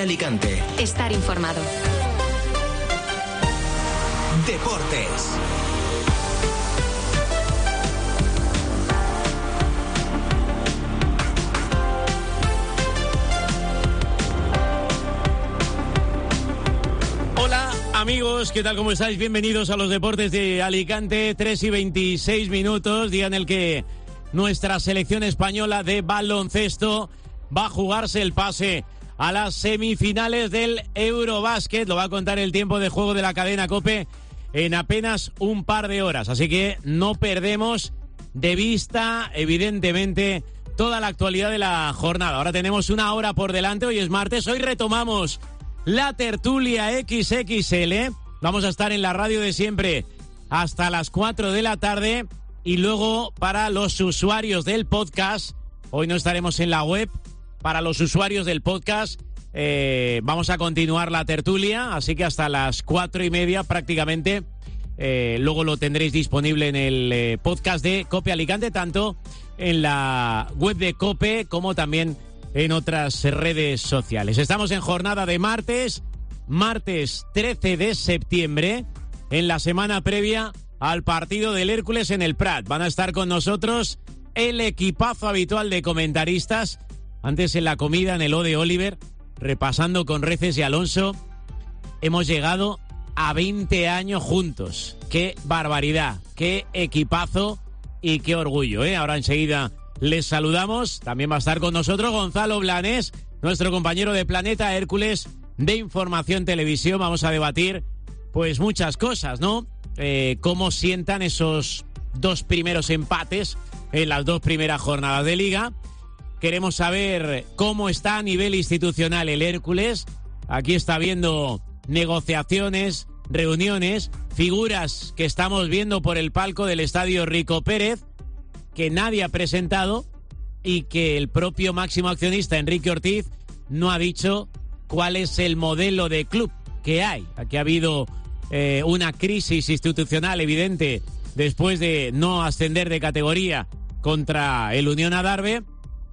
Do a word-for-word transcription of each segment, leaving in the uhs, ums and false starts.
COPE Alicante. Estar informado. Deportes. Hola amigos, ¿qué tal? ¿Cómo estáis? Bienvenidos a los deportes de Alicante. Tres y veintiséis minutos, día en el que nuestra selección española de baloncesto va a jugarse el pase a las semifinales del Eurobásquet. Lo va a contar el tiempo de juego de la cadena COPE en apenas un par de horas. Así que no perdemos de vista, evidentemente, toda la actualidad de la jornada. Ahora tenemos una hora por delante. Hoy es martes. Hoy retomamos la tertulia equis equis ele. Vamos a estar en la radio de siempre hasta las cuatro de la tarde. Y luego, para los usuarios del podcast, hoy no estaremos en la web. Para los usuarios del podcast, eh, vamos a continuar la tertulia, así que hasta las cuatro y media prácticamente. Eh, luego lo tendréis disponible en el eh, podcast de COPE Alicante, tanto en la web de COPE como también en otras redes sociales. Estamos en jornada de martes, martes trece de septiembre, en la semana previa al partido del Hércules en el Prat. Van a estar con nosotros el equipazo habitual de comentaristas. Antes en la comida, en el O de Oliver, repasando con Reces y Alonso, hemos llegado a veinte años juntos. ¡Qué barbaridad! ¡Qué equipazo! Y qué orgullo, ¿eh? Ahora enseguida les saludamos. También va a estar con nosotros Gonzalo Blanes, nuestro compañero de Planeta Hércules de Información Televisión. Vamos a debatir, pues, muchas cosas, ¿no? Eh, cómo sientan esos dos primeros empates en las dos primeras jornadas de Liga. Queremos saber cómo está a nivel institucional el Hércules. Aquí está habiendo negociaciones, reuniones, figuras que estamos viendo por el palco del estadio Rico Pérez, que nadie ha presentado y que el propio máximo accionista, Enrique Ortiz, no ha dicho cuál es el modelo de club que hay. Aquí ha habido eh, una crisis institucional evidente después de no ascender de categoría contra el Unión Adarve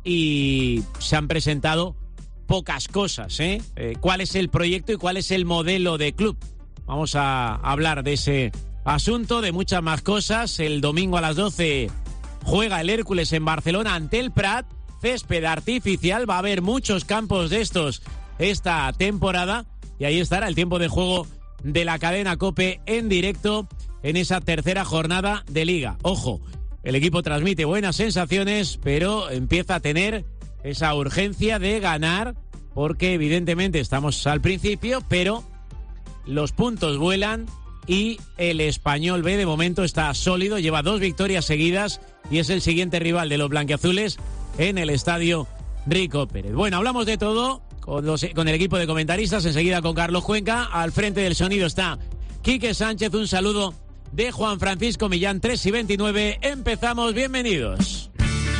y se han presentado pocas cosas, ¿eh? Eh, ¿Cuál es el proyecto y cuál es el modelo de club? Vamos a hablar de ese asunto, de muchas más cosas. El domingo a las doce juega el Hércules en Barcelona ante el Prat, césped artificial. Va a haber muchos campos de estos esta temporada y ahí estará el tiempo de juego de la cadena COPE en directo en esa tercera jornada de Liga. Ojo, el equipo transmite buenas sensaciones, pero empieza a tener esa urgencia de ganar, porque evidentemente estamos al principio, pero los puntos vuelan y el Español B de momento está sólido, lleva dos victorias seguidas y es el siguiente rival de los blanquiazules en el estadio Rico Pérez. Bueno, hablamos de todo con, los, con el equipo de comentaristas, enseguida con Carlos Cuenca. Al frente del sonido está Quique Sánchez. Un saludo de Juan Francisco Millán. Tres y veintinueve, empezamos, bienvenidos.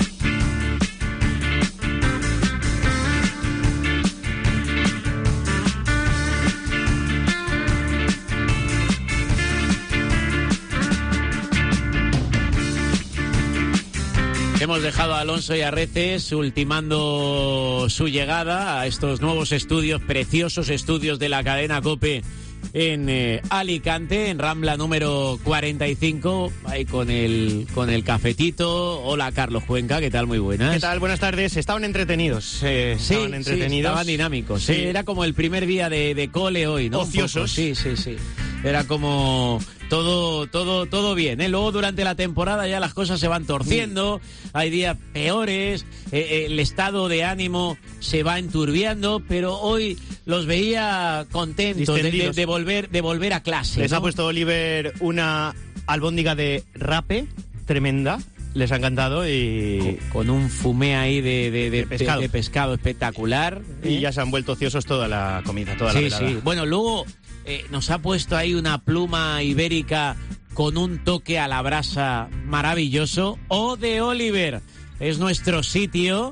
Hemos dejado a Alonso y a Reces ultimando su llegada a estos nuevos estudios, preciosos estudios de la cadena COPE en eh, Alicante, en Rambla número cuarenta y cinco, ahí con el con el cafetito. Hola, Carlos Cuenca, ¿qué tal? Muy buenas. ¿Qué tal? Buenas tardes. Estaban entretenidos. Eh, sí, estaban entretenidos. Sí, estaban dinámicos. Sí. Sí, era como el primer día de, de cole hoy, ¿no? Ociosos. Sí, sí, sí. Era como todo, todo, todo bien, ¿eh? Luego durante la temporada ya las cosas se van torciendo, mm. hay días peores, eh, el estado de ánimo se va enturbiando, pero hoy los veía contentos de, de, de volver, de volver a clase. Les ¿no? ha puesto Oliver una albóndiga de rape tremenda. Les ha encantado y... Con, con un fumé ahí de, de, de, de, pescado. de, de pescado espectacular. Y ¿eh? ya se han vuelto ociosos toda la comida, toda sí, la velada. Sí, bueno, luego eh, nos ha puesto ahí una pluma ibérica con un toque a la brasa maravilloso. O de Oliver, es nuestro sitio.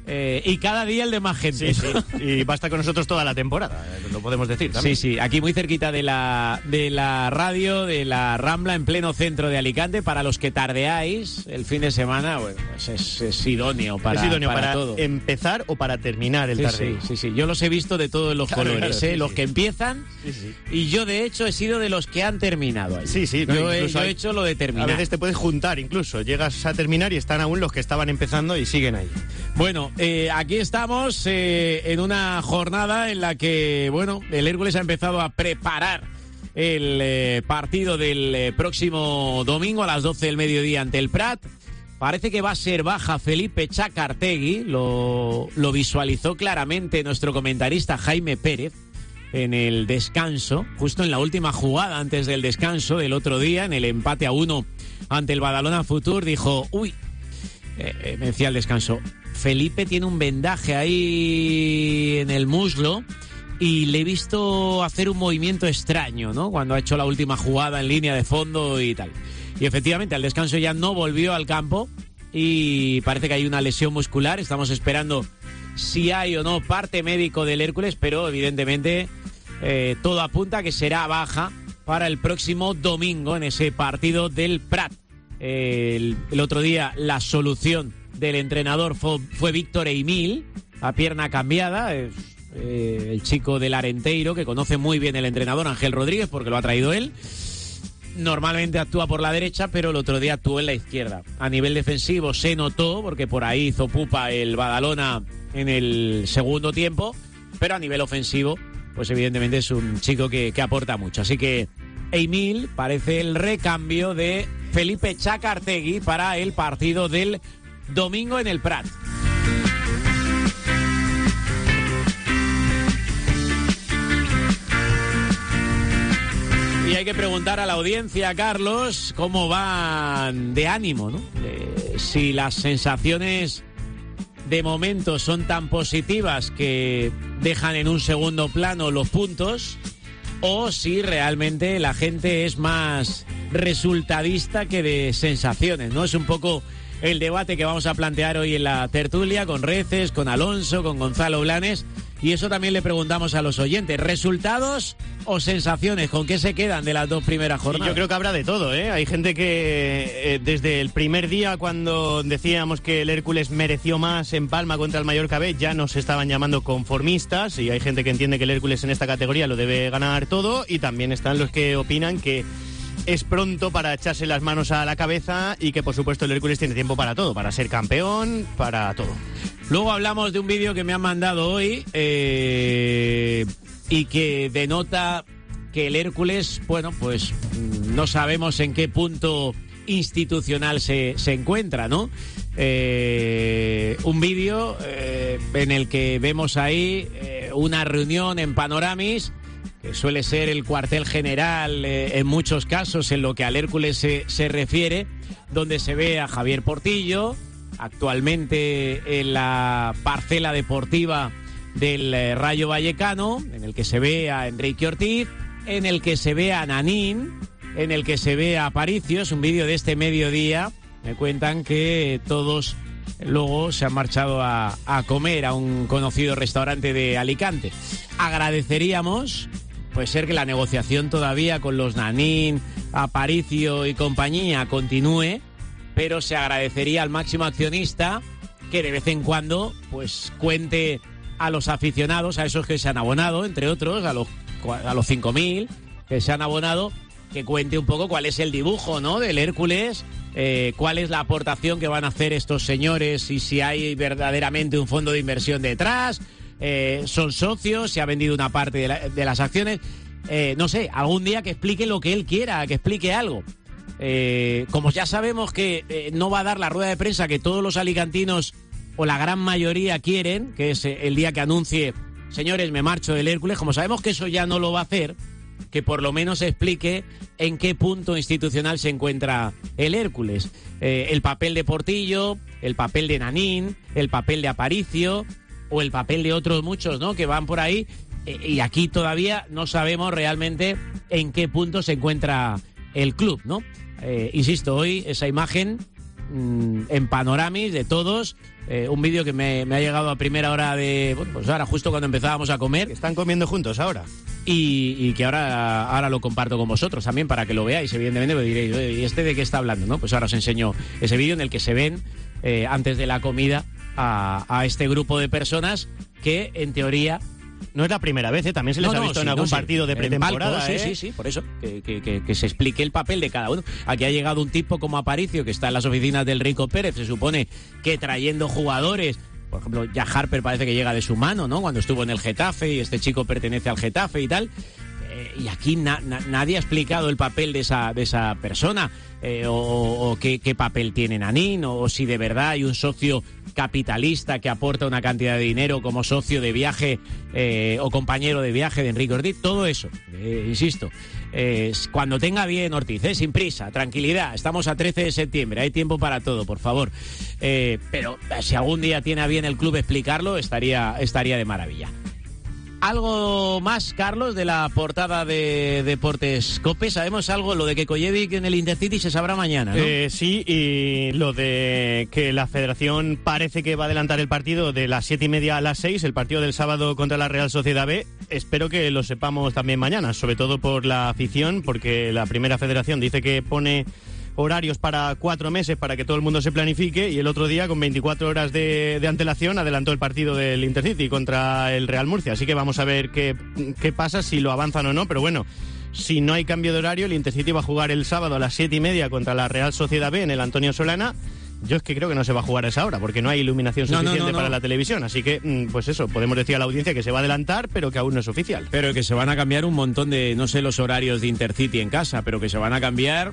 Eh, y cada día el de más gente. Sí, sí. Y va a estar con nosotros toda la temporada, lo podemos decir también. Sí, sí, aquí muy cerquita de la, de la radio, de la Rambla, en pleno centro de Alicante. Para los que tardeáis el fin de semana, bueno, pues es, es idóneo para, es idóneo para, para todo. empezar o para terminar el sí, tardeo. Sí, sí, sí, yo los he visto de todos los claro, colores, claro, ¿eh? sí, los sí. que empiezan, sí, sí. y yo de hecho he sido de los que han terminado ahí. Sí, sí. No, yo he, yo hay, he hecho lo de terminar. A veces te puedes juntar incluso, llegas a terminar y están aún los que estaban empezando y siguen ahí. Bueno, eh, aquí estamos eh, en una jornada en la que, bueno, el Hércules ha empezado a preparar el eh, partido del eh, próximo domingo a las doce del mediodía ante el Prat. Parece que va a ser baja Felipe Chacartegui, lo, lo visualizó claramente nuestro comentarista Jaime Pérez en el descanso, justo en la última jugada antes del descanso del otro día, en el empate a uno ante el Badalona Futur, dijo, uy, eh, me decía el descanso, Felipe tiene un vendaje ahí en el muslo y le he visto hacer un movimiento extraño, ¿no? Cuando ha hecho la última jugada en línea de fondo y tal. Y efectivamente, al descanso ya no volvió al campo y parece que hay una lesión muscular. Estamos esperando si hay o no parte médico del Hércules, pero evidentemente eh, todo apunta a que será baja para el próximo domingo en ese partido del Prat. Eh, el, el otro día la solución del entrenador fue, fue Víctor Eimil, a pierna cambiada, es, eh, el chico del Arenteiro, que conoce muy bien el entrenador Ángel Rodríguez porque lo ha traído él. Normalmente actúa por la derecha, pero el otro día actuó en la izquierda. A nivel defensivo se notó, porque por ahí hizo pupa el Badalona en el segundo tiempo, pero a nivel ofensivo, pues evidentemente es un chico que, que aporta mucho. Así que Eimil parece el recambio de Felipe Chacartegui para el partido del domingo en el Prat. Y hay que preguntar a la audiencia, Carlos, cómo van de ánimo, ¿no? Eh, si las sensaciones de momento son tan positivas que dejan en un segundo plano los puntos, o si realmente la gente es más resultadista que de sensaciones, ¿no? Es un poco el debate que vamos a plantear hoy en la tertulia con Reces, con Alonso, con Gonzalo Blanes, y eso también le preguntamos a los oyentes. ¿Resultados o sensaciones? ¿Con qué se quedan de las dos primeras jornadas? Yo creo que habrá de todo, ¿eh? Hay gente que eh, desde el primer día, cuando decíamos que el Hércules mereció más en Palma contra el Mallorca B, ya nos estaban llamando conformistas, y hay gente que entiende que el Hércules en esta categoría lo debe ganar todo, y también están los que opinan que es pronto para echarse las manos a la cabeza y que por supuesto el Hércules tiene tiempo para todo, para ser campeón, para todo. Luego hablamos de un vídeo que me han mandado hoy eh, y que denota que el Hércules, bueno, pues no sabemos en qué punto institucional se, se encuentra, ¿no? Eh, un vídeo eh, en el que vemos ahí eh, una reunión en Panoramis, que suele ser el cuartel general eh, en muchos casos en lo que al Hércules se, se refiere, donde se ve a Javier Portillo, actualmente en la parcela deportiva del eh, Rayo Vallecano, en el que se ve a Enrique Ortiz, en el que se ve a Nanín, en el que se ve a Aparicio. Es un vídeo de este mediodía. Me cuentan que todos luego se han marchado a, a comer a un conocido restaurante de Alicante. Agradeceríamos, puede ser que la negociación todavía con los Nanín, Aparicio y compañía continúe, pero se agradecería al máximo accionista que de vez en cuando pues cuente a los aficionados, a esos que se han abonado, entre otros, a los, a los cinco mil que se han abonado, que cuente un poco cuál es el dibujo, ¿no?, del Hércules, eh, cuál es la aportación que van a hacer estos señores y si hay verdaderamente un fondo de inversión detrás, eh, son socios, se ha vendido una parte de, la, de las acciones, eh, no sé, algún día que explique lo que él quiera, que explique algo. Eh, como ya sabemos que eh, no va a dar la rueda de prensa que todos los alicantinos o la gran mayoría quieren, que es el día que anuncie, señores, me marcho del Hércules, como sabemos que eso ya no lo va a hacer, que por lo menos explique en qué punto institucional se encuentra el Hércules. Eh, el papel de Portillo, el papel de Nanín, el papel de Aparicio o el papel de otros muchos, ¿no?, que van por ahí, eh, y aquí todavía no sabemos realmente en qué punto se encuentra el club, ¿no? Eh, insisto, hoy esa imagen mmm, en Panoramis de todos. Eh, un vídeo que me, me ha llegado a primera hora de... Bueno, pues ahora, justo cuando empezábamos a comer. Están comiendo juntos ahora. Y, y que ahora, ahora lo comparto con vosotros también para que lo veáis, evidentemente, me diréis, ¿y este de qué está hablando? ¿No? Pues ahora os enseño ese vídeo en el que se ven, eh, antes de la comida, a, a este grupo de personas que, en teoría... No es la primera vez, ¿eh? También se les no, ha no, visto sí, en algún no, sí. partido de pretemporada. Palco, ¿eh? Sí, sí, sí, por eso, que, que, que, que se explique el papel de cada uno. Aquí ha llegado un tipo como Aparicio, que está en las oficinas del Rico Pérez, se supone que trayendo jugadores. Por ejemplo, ya Harper parece que llega de su mano, ¿no? Cuando estuvo en el Getafe y este chico pertenece al Getafe y tal. Eh, y aquí na, na, nadie ha explicado el papel de esa, de esa persona, eh, o, o qué, qué papel tiene Nanín, o, o si de verdad hay un socio capitalista que aporta una cantidad de dinero como socio de viaje eh, o compañero de viaje de Enrique Ortiz. Todo eso, eh, insisto, eh, cuando tenga bien Ortiz, eh, sin prisa, tranquilidad, estamos a trece de septiembre, hay tiempo para todo, por favor. Eh, pero si algún día tiene a bien el club explicarlo, estaría, estaría de maravilla. ¿Algo más, Carlos, de la portada de Deportes COPE? ¿Sabemos algo? Lo de que Kojevic en el Intercity se sabrá mañana, ¿no? Eh, sí, y lo de que la Federación parece que va a adelantar el partido de las siete y media a las seis, el partido del sábado contra la Real Sociedad B. Espero que lo sepamos también mañana, sobre todo por la afición, porque la Primera Federación dice que pone horarios para cuatro meses para que todo el mundo se planifique, y el otro día, con veinticuatro horas de, de antelación, adelantó el partido del Intercity contra el Real Murcia. Así que vamos a ver qué, qué pasa, si lo avanzan o no, pero bueno, si no hay cambio de horario, el Intercity va a jugar el sábado a las siete y media contra la Real Sociedad B en el Antonio Solana. Yo es que creo que no se va a jugar a esa hora, porque no hay iluminación suficiente no, no, no, para no. la televisión. Así que, pues eso, podemos decir a la audiencia que se va a adelantar, pero que aún no es oficial. Pero que se van a cambiar un montón de, no sé los horarios de Intercity en casa, pero que se van a cambiar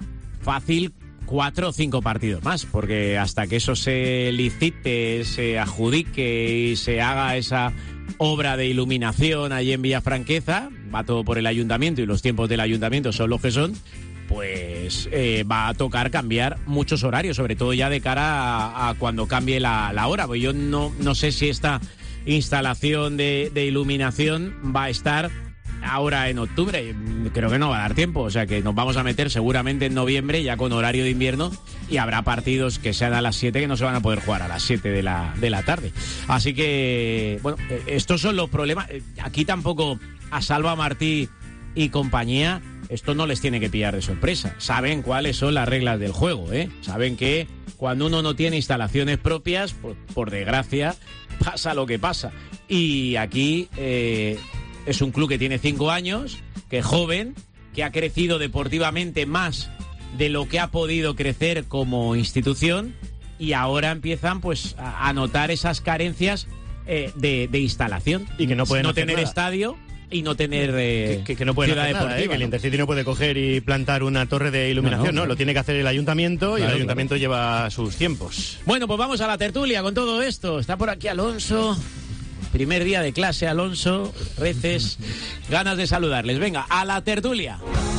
fácil cuatro o cinco partidos más, porque hasta que eso se licite, se adjudique y se haga esa obra de iluminación allí en Villafranqueza, va todo por el ayuntamiento y los tiempos del ayuntamiento son los que son, pues eh, va a tocar cambiar muchos horarios, sobre todo ya de cara a, a cuando cambie la, la hora. Pues yo no, no sé si esta instalación de, de iluminación va a estar ahora en octubre, creo que no va a dar tiempo, o sea que nos vamos a meter seguramente en noviembre ya con horario de invierno, y habrá partidos que sean a las siete que no se van a poder jugar a las siete de la, de la tarde. Así que, bueno, estos son los problemas. Aquí tampoco a Salva Martí y compañía esto no les tiene que pillar de sorpresa. Saben cuáles son las reglas del juego, ¿eh? Saben que cuando uno no tiene instalaciones propias, por, por desgracia, pasa lo que pasa. Y aquí eh, es un club que tiene cinco años, que es joven, que ha crecido deportivamente más de lo que ha podido crecer como institución, y ahora empiezan pues a, a notar esas carencias eh, de, de instalación. Y que no pueden no tener nada. estadio y no tener eh, que, que, que no pueden ciudad hacer nada, deportiva, ¿eh? Que el ¿no? Intercity no puede coger y plantar una torre de iluminación, no, no, no. Lo tiene que hacer el ayuntamiento, y claro, el ayuntamiento claro. lleva sus tiempos. Bueno, pues vamos a la tertulia con todo esto. Está por aquí Alonso. Primer día de clase, Alonso. Reces. Ganas de saludarles. Venga, a la tertulia.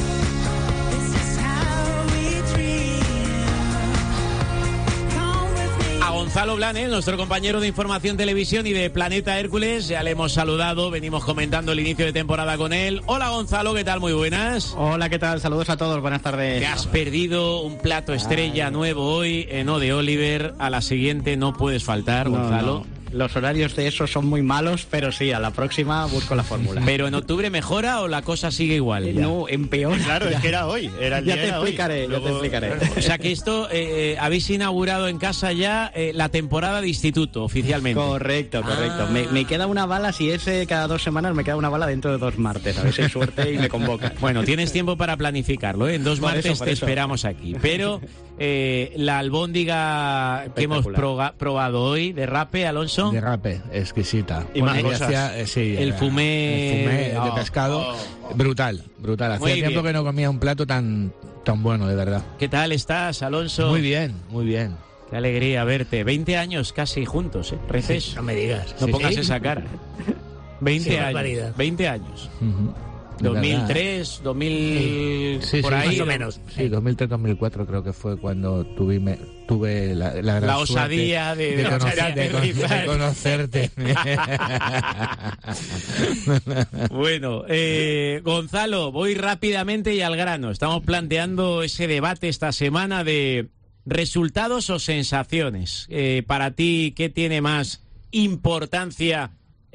A Gonzalo Blanes, nuestro compañero de Información Televisión y de Planeta Hércules. Ya le hemos saludado, venimos comentando el inicio de temporada con él. Hola Gonzalo, ¿qué tal? Muy buenas. Hola, ¿qué tal? Saludos a todos, buenas tardes. Te has perdido un plato estrella Ay. nuevo hoy en O de Oliver. A la siguiente no puedes faltar, no, Gonzalo. No. Los horarios de eso son muy malos, pero sí, a la próxima busco la fórmula. ¿Pero en octubre mejora o la cosa sigue igual? Eh, no, empeora. Claro, ya. Es que era hoy. Era el ya día te era explicaré, hoy. ya Luego... te explicaré. O sea que esto, eh, habéis inaugurado en casa ya eh, la temporada de instituto, oficialmente. Correcto, correcto. Ah. Me, me queda una bala, si es eh, cada dos semanas, me queda una bala dentro de dos martes. A ver si hay suerte y me convocan. Bueno, tienes tiempo para planificarlo, ¿eh? En dos por martes eso, te eso. esperamos aquí. Pero eh, la albóndiga que hemos proga- probado hoy, de rape, Alonso. De rape, exquisita. Y más cosas. Hacía, eh, sí, el fumé, el fumé oh, de pescado, oh. brutal, brutal. Hacía Muy tiempo bien. que no comía un plato tan, tan bueno, de verdad. ¿Qué tal estás, Alonso? Muy bien, muy bien. Qué alegría verte. veinte años casi juntos, ¿eh? Reces. Sí, no me digas. No ¿Sí? pongas esa cara. veinte Sí, años. barbaridad. veinte años. Uh-huh. dos mil tres, dos mil... Sí, por sí, ahí. Más o menos. Sí, dos mil tres, dos mil cuatro creo que fue cuando tuve, me, tuve la, la gran La osadía suerte de, de, de, conocer, de, con, de conocerte. Bueno, eh, Gonzalo, voy rápidamente y al grano. Estamos planteando ese debate esta semana de ¿Resultados o sensaciones? Eh, para ti, ¿qué tiene más importancia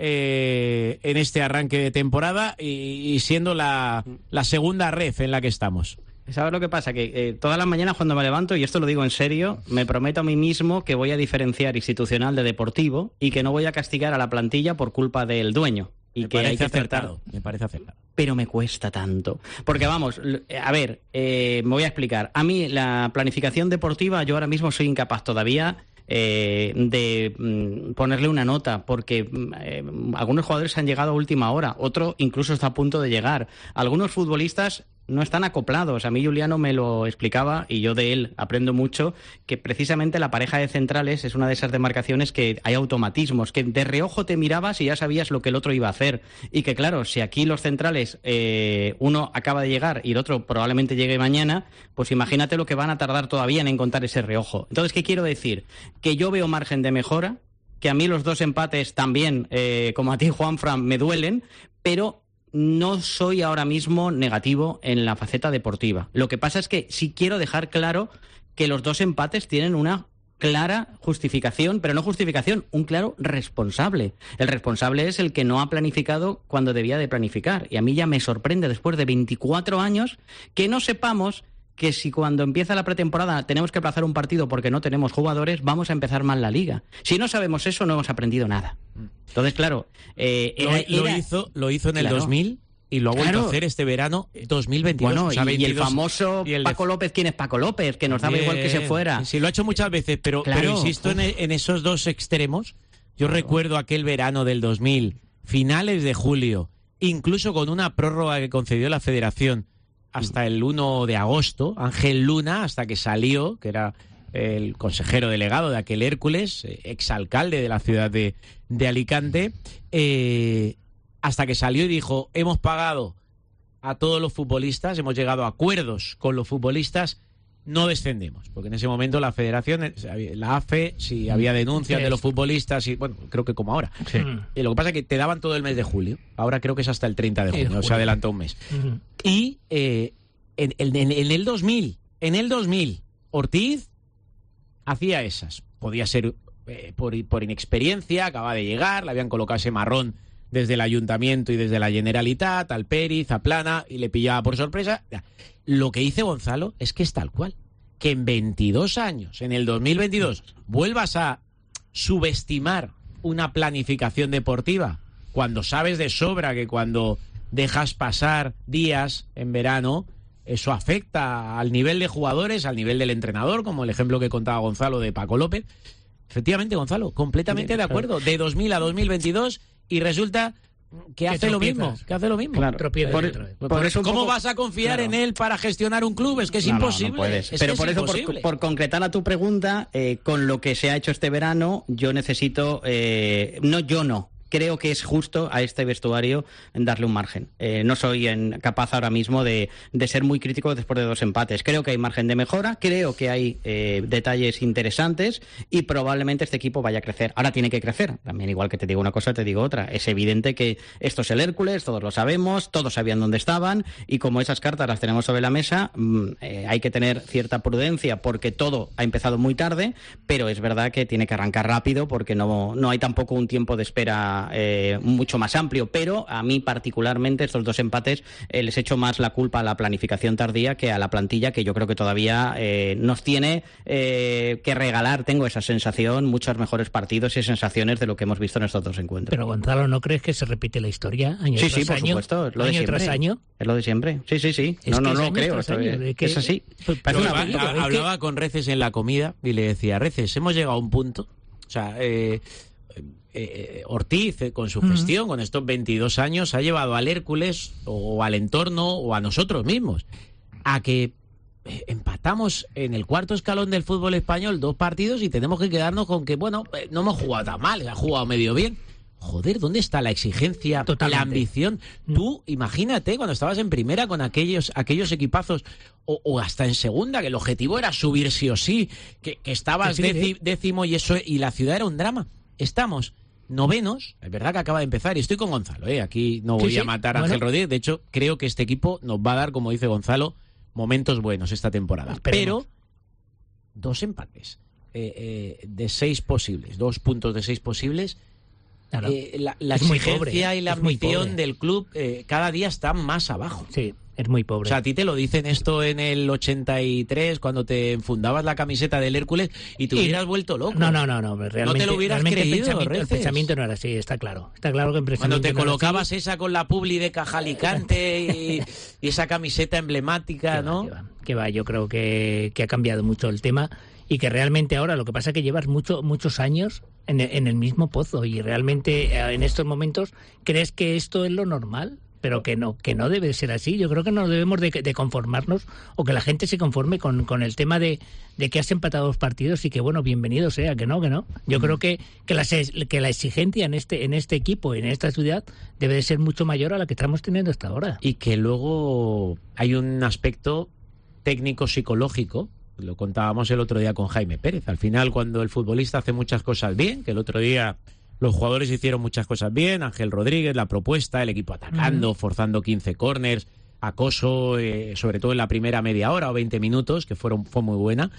eh, en este arranque de temporada y, y siendo la, la segunda red en la que estamos? ¿Sabes lo que pasa? Que eh, todas las mañanas cuando me levanto, y esto lo digo en serio, me prometo a mí mismo que voy a diferenciar institucional de deportivo y que no voy a castigar a la plantilla por culpa del dueño. Y me que hay que acertar. Acertado, me parece acertado. Pero me cuesta tanto. Porque vamos, a ver, eh, me voy a explicar. A mí la planificación deportiva, yo ahora mismo soy incapaz todavía eh, de mm, ponerle una nota, porque eh, algunos jugadores han llegado a última hora, otro incluso está a punto de llegar. Algunos futbolistas no están acoplados. A mí Juliano me lo explicaba y yo de él aprendo mucho, que precisamente la pareja de centrales es una de esas demarcaciones que hay automatismos, que de reojo te mirabas y ya sabías lo que el otro iba a hacer. Y que claro, si aquí los centrales, eh, uno acaba de llegar y el otro probablemente llegue mañana, pues imagínate lo que van a tardar todavía en encontrar ese reojo. Entonces, ¿qué quiero decir? Que yo veo margen de mejora, que a mí los dos empates también, eh, como a ti, Juanfran, me duelen, pero no soy ahora mismo negativo en la faceta deportiva. Lo que pasa es que sí quiero dejar claro que los dos empates tienen una clara justificación, pero no justificación, un claro responsable. El responsable es el que no ha planificado cuando debía de planificar. Y a mí ya me sorprende, después de veinticuatro años, que no sepamos que si cuando empieza la pretemporada tenemos que aplazar un partido porque no tenemos jugadores, vamos a empezar mal la liga. Si no sabemos eso, no hemos aprendido nada. Entonces, claro... Eh, lo, era, lo, era... hizo, lo hizo en el claro. dos mil y lo ha vuelto Claro. a hacer este verano dos mil veintidós. Bueno, o sea, y, veintidós, y el famoso y el de- Paco López, ¿quién es Paco López? Que nos daba igual que se fuera. Sí, lo ha hecho muchas veces, pero, Claro. pero insisto en, en esos dos extremos. Yo recuerdo aquel verano del dos mil, finales de julio, incluso con una prórroga que concedió la Federación hasta el uno de agosto, Ángel Luna, hasta que salió, que era el consejero delegado de aquel Hércules, eh, exalcalde de la ciudad de, de Alicante, eh, hasta que salió y dijo, hemos pagado a todos los futbolistas, hemos llegado a acuerdos con los futbolistas, no descendemos, porque en ese momento la federación, la A F E, si había denuncias de los futbolistas, y bueno, creo que como ahora. Sí. Y lo que pasa es que te daban todo el mes de julio, ahora creo que es hasta el treinta de Sí, junio, julio. se adelantó un mes. Ujú. Y eh, en, en- en- en el dos mil, en el dos mil, Ortiz hacía esas. Podía ser eh, por, por inexperiencia, acaba de llegar, le habían colocado ese marrón desde el Ayuntamiento y desde la Generalitat, al Périz, a Plana, y le pillaba por sorpresa. Lo que dice Gonzalo es que es tal cual. Que en veintidós años, en el dos mil veintidós, vuelvas a subestimar una planificación deportiva cuando sabes de sobra que cuando dejas pasar días en verano, eso afecta al nivel de jugadores, al nivel del entrenador, como el ejemplo que contaba Gonzalo de Paco López. Efectivamente, Gonzalo, completamente de acuerdo. De dos mil a dos mil veintidós y resulta que hace lo mismo, tropiezas. que hace lo mismo. Claro. Tropiezas Por- otra vez. por eso un ¿Cómo poco- vas a confiar Claro. en él para gestionar un club? Es que es No, no, imposible. no puedes. Es Pero que por es eso, por, imposible. por concretar a tu pregunta, eh, con lo que se ha hecho este verano, yo necesito, eh, no yo no, creo que es justo a este vestuario darle un margen. Eh, no soy en- capaz ahora mismo de, de ser muy crítico después de dos empates. Creo que hay margen de mejora, creo que hay eh, detalles interesantes y probablemente este equipo vaya a crecer. Ahora tiene que crecer. También igual que te digo una cosa, te digo otra. Es evidente que esto es el Hércules, todos lo sabemos, todos sabían dónde estaban y como esas cartas las tenemos sobre la mesa, mm, eh, hay que tener cierta prudencia porque todo ha empezado muy tarde, pero es verdad que tiene que arrancar rápido porque no, no hay tampoco un tiempo de espera eh, mucho más amplio, pero a mí particularmente estos dos empates eh, les echo más la culpa a la planificación tardía que a la plantilla, que yo creo que todavía eh, nos tiene eh, que regalar, tengo esa sensación, muchos mejores partidos y sensaciones de lo que hemos visto en estos dos encuentros. Pero Gonzalo, ¿no crees que se repite la historia año Sí, tras sí, por año? supuesto, es lo de año siempre. tras año. Es lo de siempre. Sí, sí, sí. Es no, que no, es no año creo. tras esto año, es, de que- es así. Pues, Parece Yo una ha- broma. ha- es que- hablaba con Reces en la comida y le decía, Reces, hemos llegado a un punto, o sea, eh, eh, Ortiz eh, con su gestión, con estos veintidós años, ha llevado al Hércules o al entorno o a nosotros mismos a que eh, empatamos en el cuarto escalón del fútbol español dos partidos y tenemos que quedarnos con que, bueno, eh, no hemos jugado tan mal, ha jugado medio bien. Joder, ¿dónde está la exigencia, Totalmente. la ambición? Tú, imagínate, cuando estabas en primera con aquellos, aquellos equipazos, o, o hasta en segunda, que el objetivo era subir sí o sí, que, que estabas Que sí, déci- ¿eh? décimo y eso, y la ciudad era un drama. Estamos novenos, es verdad que acaba de empezar, y estoy con Gonzalo, ¿eh? Aquí no Sí, voy sí, a matar a bueno. Ángel Rodríguez, de hecho, creo que este equipo nos va a dar, como dice Gonzalo, momentos buenos esta temporada. Esperemos. Pero dos empates eh, eh, de seis posibles, dos puntos de seis posibles. Claro. Eh, la la Es muy exigencia pobre, y la es muy ambición pobre. del club eh, cada día está más abajo. Sí, es muy pobre. O sea, a ti te lo dicen esto en el ochenta y tres, cuando te enfundabas la camiseta del Hércules y te Y- hubieras vuelto loco. No, no, no, no. Realmente, No te lo hubieras realmente creído, el pensamiento, el Reces. pensamiento no era así, está claro. Está claro que el Cuando pensamiento te no era colocabas así. esa con la publi de Cajalicante y, y esa camiseta emblemática, Que va, ¿no? que va, que va. Yo creo que, que ha cambiado mucho el tema y que realmente ahora lo que pasa es que llevas mucho, muchos años en el, en el mismo pozo y realmente eh, en estos momentos crees que esto es lo normal, pero que no, que no debe ser así. Yo creo que no debemos de, de conformarnos o que la gente se conforme con, con el tema de, de que has empatado dos partidos y que bueno, bienvenido sea, que no, que no. Yo creo que, que, la, que la exigencia en este, en este equipo, en esta ciudad, debe de ser mucho mayor a la que estamos teniendo hasta ahora. Y que luego hay un aspecto técnico-psicológico, lo contábamos el otro día con Jaime Pérez. Al final, cuando el futbolista hace muchas cosas bien, que el otro día los jugadores hicieron muchas cosas bien, Ángel Rodríguez, la propuesta, el equipo atacando, uh-huh. forzando quince córners, acoso, eh, sobre todo en la primera media hora o veinte minutos, que fueron fue muy buena.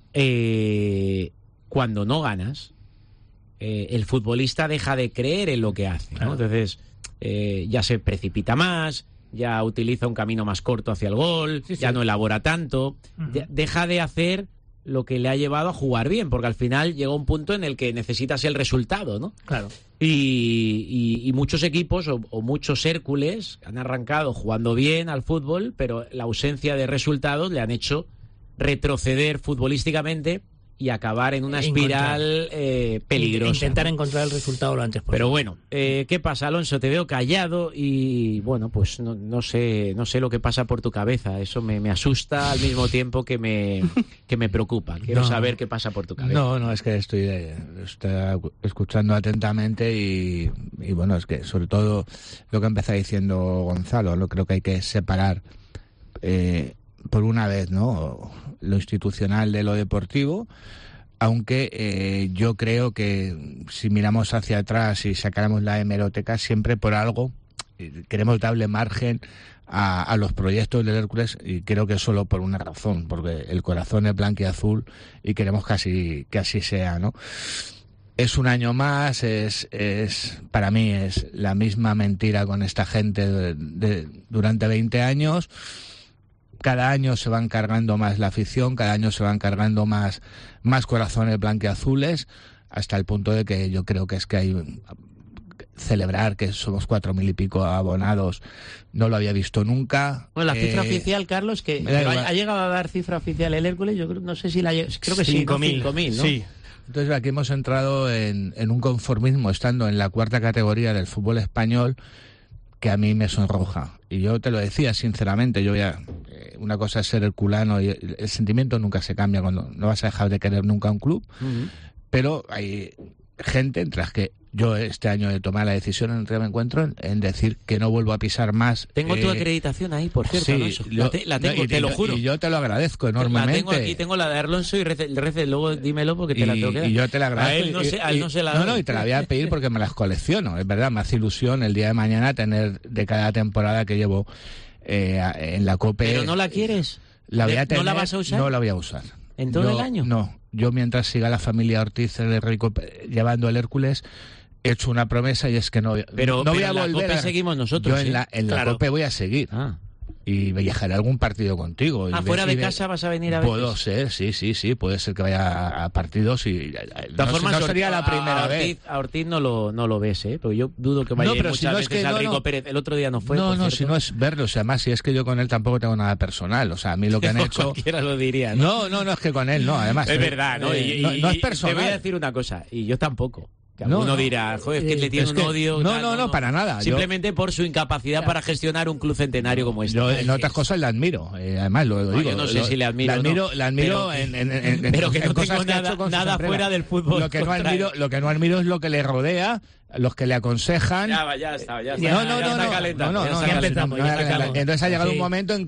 Eh, cuando no ganas, eh, el futbolista deja de creer en lo que hace, ¿no? Entonces, eh, ya se precipita más, ya utiliza un camino más corto hacia el gol, sí, ya sí. no elabora tanto, uh-huh. ya, deja de hacer lo que le ha llevado a jugar bien, porque al final llega un punto en el que necesitas el resultado, ¿no? Claro. Y, y, y muchos equipos o, o muchos Hércules han arrancado jugando bien al fútbol, pero la ausencia de resultados le han hecho retroceder futbolísticamente y acabar en una espiral eh, peligrosa. Intentar ¿no? encontrar el resultado lo antes posible. Pero bueno, eh, ¿qué pasa, Alonso? Te veo callado y bueno, pues no, no sé, no sé lo que pasa por tu cabeza. Eso me, me asusta al mismo tiempo que me, que me preocupa. Quiero no, saber qué pasa por tu cabeza. No, no, es que estoy, eh, estoy escuchando atentamente y, y bueno, es que sobre todo lo que empezó diciendo Gonzalo, ¿no? Creo que hay que separar eh, por una vez, ¿no?, lo institucional de lo deportivo, aunque eh, yo creo que si miramos hacia atrás y sacáramos la hemeroteca, siempre por algo eh, queremos darle margen a, a los proyectos del Hércules, y creo que solo por una razón, porque el corazón es blanquiazul y queremos que así, que así sea, ¿no? Es un año más, es, es para mí es la misma mentira con esta gente de, de, durante veinte años. Cada año se van cargando más la afición, cada año se van cargando más, más corazones blanquiazules, hasta el punto de que yo creo que es que hay celebrar que somos cuatro mil y pico abonados, no lo había visto nunca. Bueno, la cifra eh, oficial, Carlos, que ha, ha llegado a dar cifra oficial el Hércules, yo creo, no sé si la creo que cinco mil, cinco mil, ¿no? Sí. Entonces aquí hemos entrado en, en un conformismo, estando en la cuarta categoría del fútbol español, que a mí me sonroja. Y yo te lo decía sinceramente, yo ya, eh, una cosa es ser herculano y el, el sentimiento nunca se cambia, cuando no vas a dejar de querer nunca un club, uh-huh. pero hay gente, entre las que yo este año he tomado la decisión en el que me encuentro, en, en decir que no vuelvo a pisar más. Tengo eh, tu acreditación ahí, por cierto, sí, Alonso. yo, la, te, la tengo, y, te lo juro. Y yo te lo agradezco enormemente. La tengo aquí, tengo la de Alonso y Reces, Reces, luego dímelo porque te y, la tengo que dar. Y yo te la agradezco. A él no, y, se, a él no se la No, doy. no, y te la voy a pedir porque me las colecciono. Es verdad, me hace ilusión el día de mañana tener de cada temporada que llevo eh, en la COPE. ¿Pero no la quieres? La voy a tener, ¿No la vas a usar? No la voy a usar. ¿En todo yo, el año? No. Yo, mientras siga la familia Ortiz el Rico llevando el Hércules, he hecho una promesa y es que no, pero, no pero voy a en la volver. COPE a... seguimos nosotros. Yo ¿sí? en la, en claro. la COPE voy a seguir. Ah. Y viajaré a algún partido contigo. Ah, y fuera de, de y casa vas a venir a veces. Puedo ser, sí, sí, sí. Puede ser que vaya a, a partidos y. De todas no, formas, no sería la primera a Ortiz, vez. A Ortiz no lo, no lo ves, ¿eh? Porque yo dudo que vaya no, pero muchas si no veces es que, al no, Rico no. Pérez. El otro día no fue. No, por no, cierto. si no es verlo. O sea, además, si es que yo con él tampoco tengo nada personal. O sea, a mí lo que han hecho. Cualquiera lo diría, ¿no? No, no, no es que con él, no. Además. Es verdad, ¿no? Eh, y, no, y, no es y personal. Te voy a decir una cosa, y yo tampoco. Que No, alguno no. dirá, joder, es que le tiene Es un que- odio. no, tal, no, no, para nada. Simplemente por su incapacidad para gestionar un club centenario como este. Yo en otras cosas le admiro, eh, además lo, lo No, digo. yo no sé lo- si le admiro Le o no, admiro, le admiro pero- en, en, en, en- pero que en no cosas tengo que ha nada- hecho con sus nada empresas. fuera del fútbol Lo que, no contra admiro, él. lo que no admiro es lo que le rodea, los que le aconsejan. Ya, va, ya está, ya está. no, no, ya no, está no, calentando, no, ya no, está no, calentando, no, ya no, está no, calentando. Entonces ha llegado Sí. un momento en que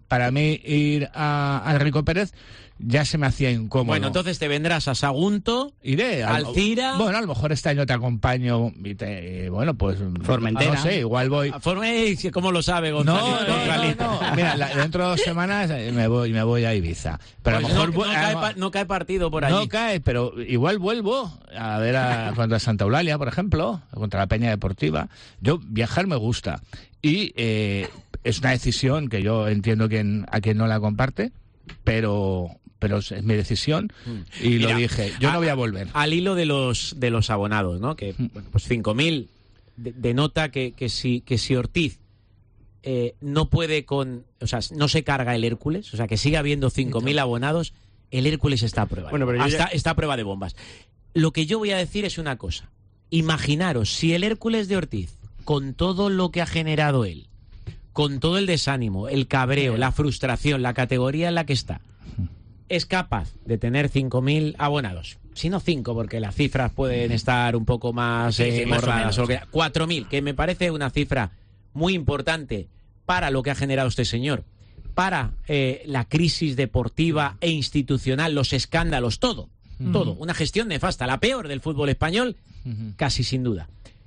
para mí ir a, a Rico Pérez ya se me hacía incómodo. Bueno, entonces te vendrás a Sagunto, iré a Alcira. Bueno, a lo mejor este año te acompaño y te, bueno, pues Formentera. No sé, igual voy. Formentera, ¿cómo lo sabe Gonzalo? No, no, no, no. Mira, la, dentro de dos semanas me voy, me voy a Ibiza. Pero pues a lo mejor no, no, a, cae, no cae partido por allí. No cae, pero igual vuelvo a ver a contra Santa Eulalia, por ejemplo, contra la Peña Deportiva. Yo viajar me gusta y eh, es una decisión que yo entiendo quien, a quien no la comparte, pero pero es mi decisión y Mira, lo dije, yo a, no voy a volver. Al hilo de los de los abonados, ¿no? Que bueno, pues cinco mil de, denota que, que si que si Ortiz eh, no puede con, o sea, no se carga el Hércules, o sea, que siga habiendo cinco mil abonados, el Hércules está a prueba. Bueno, pero Hasta, ya... está a prueba de bombas. Lo que yo voy a decir es una cosa. Imaginaros si el Hércules de Ortiz, con todo lo que ha generado él, con todo el desánimo, el cabreo, la frustración, la categoría en la que está, es capaz de tener cinco mil abonados. Si no cinco, porque las cifras pueden estar un poco más sí, eh, sí, borradas. cuatro mil, que me parece una cifra muy importante para lo que ha generado este señor, para eh, la crisis deportiva e institucional, los escándalos, todo, uh-huh. todo. Una gestión nefasta, la peor del fútbol español, uh-huh. casi sin duda.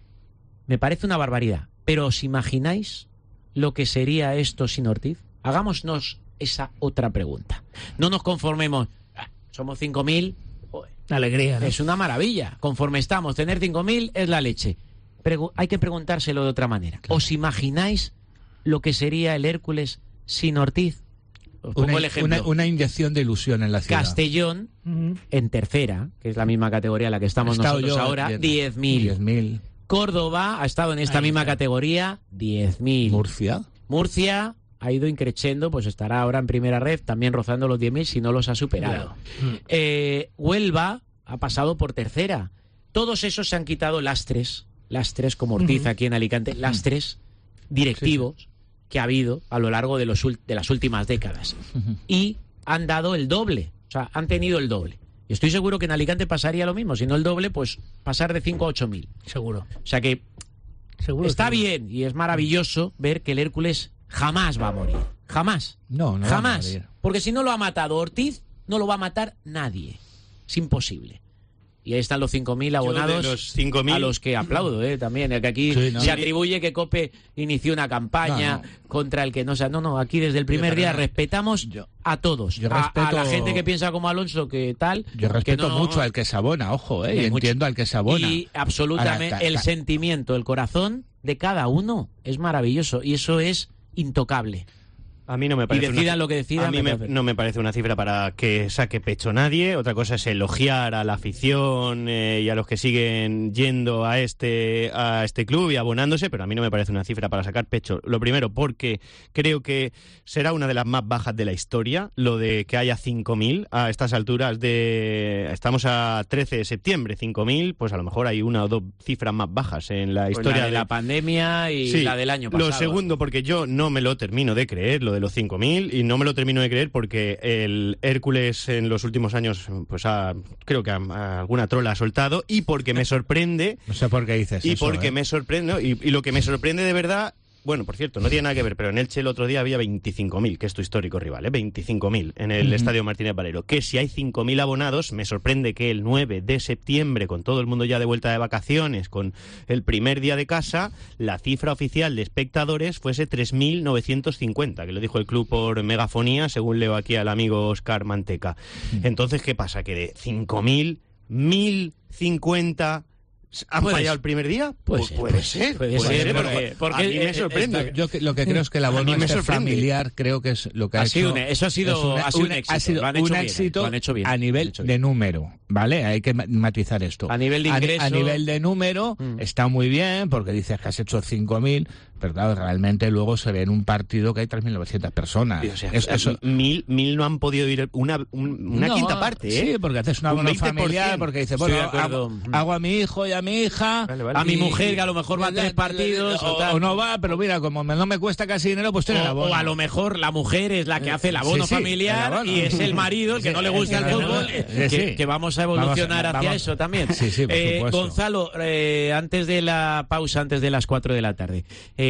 Me parece una barbaridad. Pero ¿os imagináis lo que sería esto sin Ortiz? Hagámonos esa otra pregunta. No nos conformemos. Ah, somos cinco mil. Alegría, ¿no? Es una maravilla. Conforme estamos, tener cinco mil es la leche. Pero hay que preguntárselo de otra manera. Claro. ¿Os imagináis lo que sería el Hércules sin Ortiz? Os pongo una, el ejemplo. Una, una inyección de ilusión en la ciudad. Castellón, uh-huh. en tercera, que es la misma categoría en la que estamos nosotros ahora, diez mil. Córdoba ha estado en esta Ahí misma está. categoría, diez mil. Murcia. Murcia ha ido increciendo, pues estará ahora en primera red, también rozando los diez mil si no los ha superado. Yeah. Eh, Huelva ha pasado por tercera. Todos esos se han quitado lastres, lastres como Ortiz uh-huh. aquí en Alicante, lastres directivos sí, sí. que ha habido a lo largo de, los, de las últimas décadas. Uh-huh. Y han dado el doble, o sea, han tenido el doble. Y estoy seguro que en Alicante pasaría lo mismo, si no el doble, pues pasar de cinco a ocho mil. Seguro. O sea que seguro está seguro. bien y es maravilloso ver que el Hércules jamás va a morir. Jamás. No, no Jamás. Va a morir. Porque si no lo ha matado Ortiz, no lo va a matar nadie. Es imposible. Y ahí están los cinco mil abonados los cinco mil... a los que aplaudo, ¿eh? También, que aquí sí, no, se atribuye que COPE inició una campaña no, no. contra el que no sea. No, no, aquí desde el primer día respetamos yo, a todos. Yo a, respeto, a la gente que piensa como Alonso, que tal. Yo respeto que no, mucho al que se abona, ojo, ¿eh? Y entiendo al que se abona. Y absolutamente la, el sentimiento, el corazón de cada uno es maravilloso. Y eso es intocable. A mí no me parece y decidan una, lo que decidan. A mí me, no me parece una cifra para que saque pecho nadie. Otra cosa es elogiar a la afición eh, y a los que siguen yendo a este a este club y abonándose, pero a mí no me parece una cifra para sacar pecho. Lo primero, porque creo que será una de las más bajas de la historia, lo de que haya cinco mil a estas alturas de... Estamos a trece de septiembre, cinco mil, pues a lo mejor hay una o dos cifras más bajas en la pues historia la de, de la pandemia y sí, la del año pasado. Lo segundo, porque yo no me lo termino de creer, lo de los cinco mil, y no me lo termino de creer porque el Hércules en los últimos años pues ha, creo que a, a alguna trola ha soltado, y porque me sorprende no sé por qué dices y eso, porque ¿eh? me sorprende, ¿no? y, y lo que me sorprende de verdad. Bueno, por cierto, no tiene nada que ver, pero en Elche el otro día había veinticinco mil, que es tu histórico rival, ¿eh? veinticinco mil en el uh-huh. Estadio Martínez Valero. Que si hay cinco mil abonados, me sorprende que el nueve de septiembre, con todo el mundo ya de vuelta de vacaciones, con el primer día de casa, la cifra oficial de espectadores fuese tres mil novecientos cincuenta, que lo dijo el club por megafonía, según leo aquí al amigo Óscar Manteca. Uh-huh. Entonces, ¿qué pasa? Que de cinco mil, mil cincuenta... ¿Han fallado el primer día? Pues puede ser. Puede, puede ser, ser porque, porque a mí me sorprende. Yo lo que creo es que el abono este familiar creo que es lo que ha, ha hecho... Sido un, eso ha sido, una, ha sido un éxito. Ha sido lo han hecho un bien, éxito lo han hecho bien, a nivel de número, ¿vale? Hay que matizar esto. A nivel de ingreso... A, a nivel de número mm. está muy bien, porque dices que has hecho cinco mil, pero claro, realmente luego se ve en un partido que hay tres mil novecientas personas. O sea, es, eso... mil, mil no han podido ir una, un, una no, quinta parte, ¿eh? Sí, porque haces un abono familiar, porque dices, bueno, hago, hago a mi hijo y a mi hija... Vale, vale. A mi mujer, que a lo mejor va a tres partidos o, o, o no va, pero mira, como no me cuesta casi dinero, pues tiene el abono. O a lo mejor la mujer es la que hace el abono sí, sí, familiar el abono. Y es el marido el que no le gusta el fútbol, sí, sí. Que, que vamos a evolucionar vamos, hacia vamos. eso también. Sí, sí, por eh, Gonzalo, eh, antes de la pausa, antes de las cuatro de la tarde, el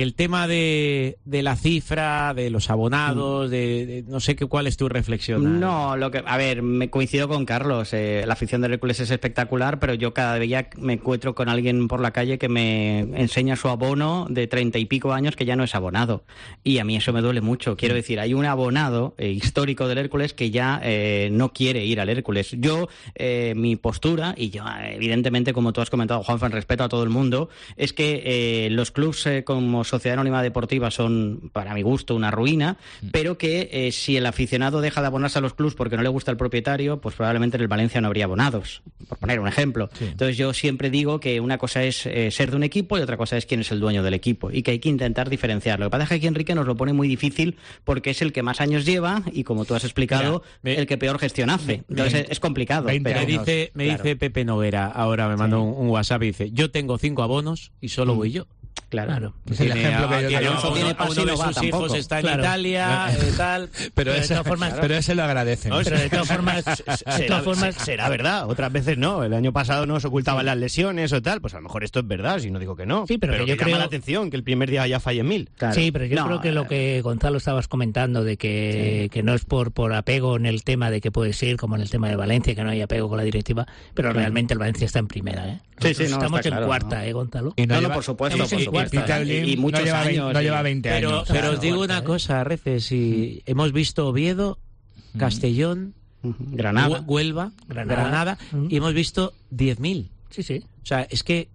el tema de, de la cifra, de los abonados, de, de no sé qué, cuál es tu reflexión. No, lo que, a ver, me coincido con Carlos. Eh, la afición del Hércules es espectacular, pero yo cada día me encuentro con alguien por la calle que me enseña su abono de treinta y pico años que ya no es abonado. Y a mí eso me duele mucho. Quiero decir, hay un abonado eh, histórico del Hércules que ya eh, no quiere ir al Hércules. Yo, eh, mi postura, y yo, evidentemente, como tú has comentado, Juanfran, respeto a todo el mundo, es que eh, los clubs eh, como Sociedad Anónima Deportiva son, para mi gusto, una ruina, mm. pero que eh, si el aficionado deja de abonarse a los clubs porque no le gusta el propietario, pues probablemente en el Valencia no habría abonados, por poner un ejemplo. Sí. Entonces yo siempre digo que una cosa es eh, ser de un equipo y otra cosa es quién es el dueño del equipo, y que hay que intentar diferenciar. Lo que pasa es que aquí Enrique nos lo pone muy difícil porque es el que más años lleva y, como tú has explicado, Mira, me, el que peor gestión hace. Entonces veinte, es complicado. Pero, me dice, me claro. dice Pepe Noguera, ahora me mandó sí. un, un WhatsApp y dice, yo tengo cinco abonos y solo mm. voy yo. Claro, claro. Es el ejemplo que yo tiene, uno, tiene uno, uno de sus hijos tampoco. Está en claro. Italia, eh, tal. Pero, pero, ese, formas, claro. pero ese lo agradecen. No, pero de todas formas, de todas formas será verdad. Otras veces no. El año pasado no se ocultaban sí. las lesiones o tal. Pues a lo mejor esto es verdad, si no digo que no. Sí, pero, pero que yo que creo llama la atención que el primer día ya fallen mil. Claro. Sí, pero yo no, creo que lo que Gonzalo estabas comentando de que, sí. que no es por, por apego en el tema de que puedes ir, como en el tema de Valencia, que no hay apego con la directiva, pero sí. realmente el Valencia está en primera, ¿eh? Sí, sí, no, estamos en claro, cuarta, ¿no? ¿eh, Gonzalo? Y no, no, lleva, por supuesto, por supuesto. Y, y muchos no lleva años. veinte, no lleva veinte pero, años. Pero claro, os digo una ¿eh? cosa, Reces, si mm. hemos visto Oviedo, Castellón, mm. Granada, Huelva, Granada, Granada mm. y hemos visto diez mil. Sí, sí. O sea, es que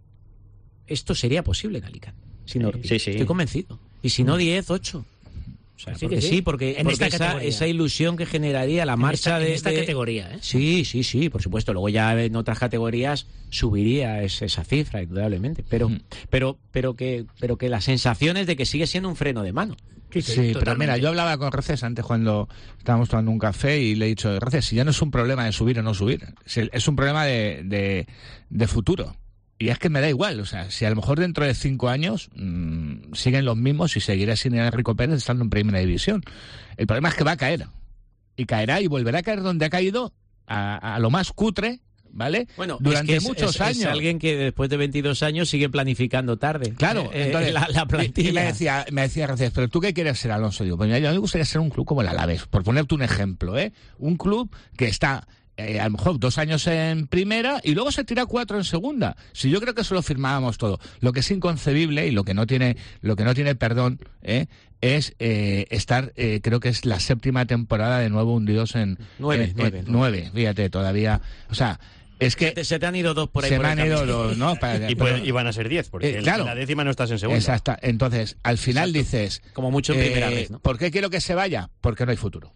esto sería posible en Alicante. Si no, sí, sí. Estoy convencido. Y si no diez, ocho. O sea, sí, porque sí, sí, porque, en porque esta esa, esa ilusión que generaría la marcha en esta, de... En esta de... categoría, ¿eh? Sí, sí, sí, por supuesto. Luego ya en otras categorías subiría esa, esa cifra, indudablemente. Pero, mm. pero, pero, que, pero que la sensación es de que sigue siendo un freno de mano. Sí, sí, sí pero mira, yo hablaba con Reces antes cuando estábamos tomando un café y le he dicho, Reces, si ya no es un problema de subir o no subir, es un problema de, de, de futuro. Y es que me da igual, o sea, si a lo mejor dentro de cinco años mmm, siguen los mismos y seguirá sin Enrico Pérez estando en primera división. El problema es que va a caer. Y caerá y volverá a caer donde ha caído, a, a lo más cutre, ¿vale? Bueno, durante es que muchos es, años. Es alguien que después de veintidós años sigue planificando tarde. Claro, eh, entonces, la, la plantilla. Y me decía, me decía Reces, ¿pero tú qué quieres ser, Alonso? Digo, pues mira, yo a mí me gustaría ser un club como el Alavés, por ponerte un ejemplo, ¿eh? Un club que está... Eh, a lo mejor dos años en primera y luego se tira cuatro en segunda. Si yo creo que eso lo firmábamos todo. Lo que es inconcebible y lo que no tiene, lo que no tiene perdón, ¿eh? es eh, estar, eh, creo que es la séptima temporada de nuevo hundidos en nueve, en, nueve, en, nueve. Fíjate, todavía, o sea, es que se te, se te han ido dos por ahí. Se por me han ido dos, ¿no? Para, y, puede, y van a ser diez, porque eh, claro, en la décima no estás en segunda. Exacto. Entonces, al final Exacto. dices, como mucho en primera eh, vez, ¿no? ¿Por qué quiero que se vaya? Porque no hay futuro.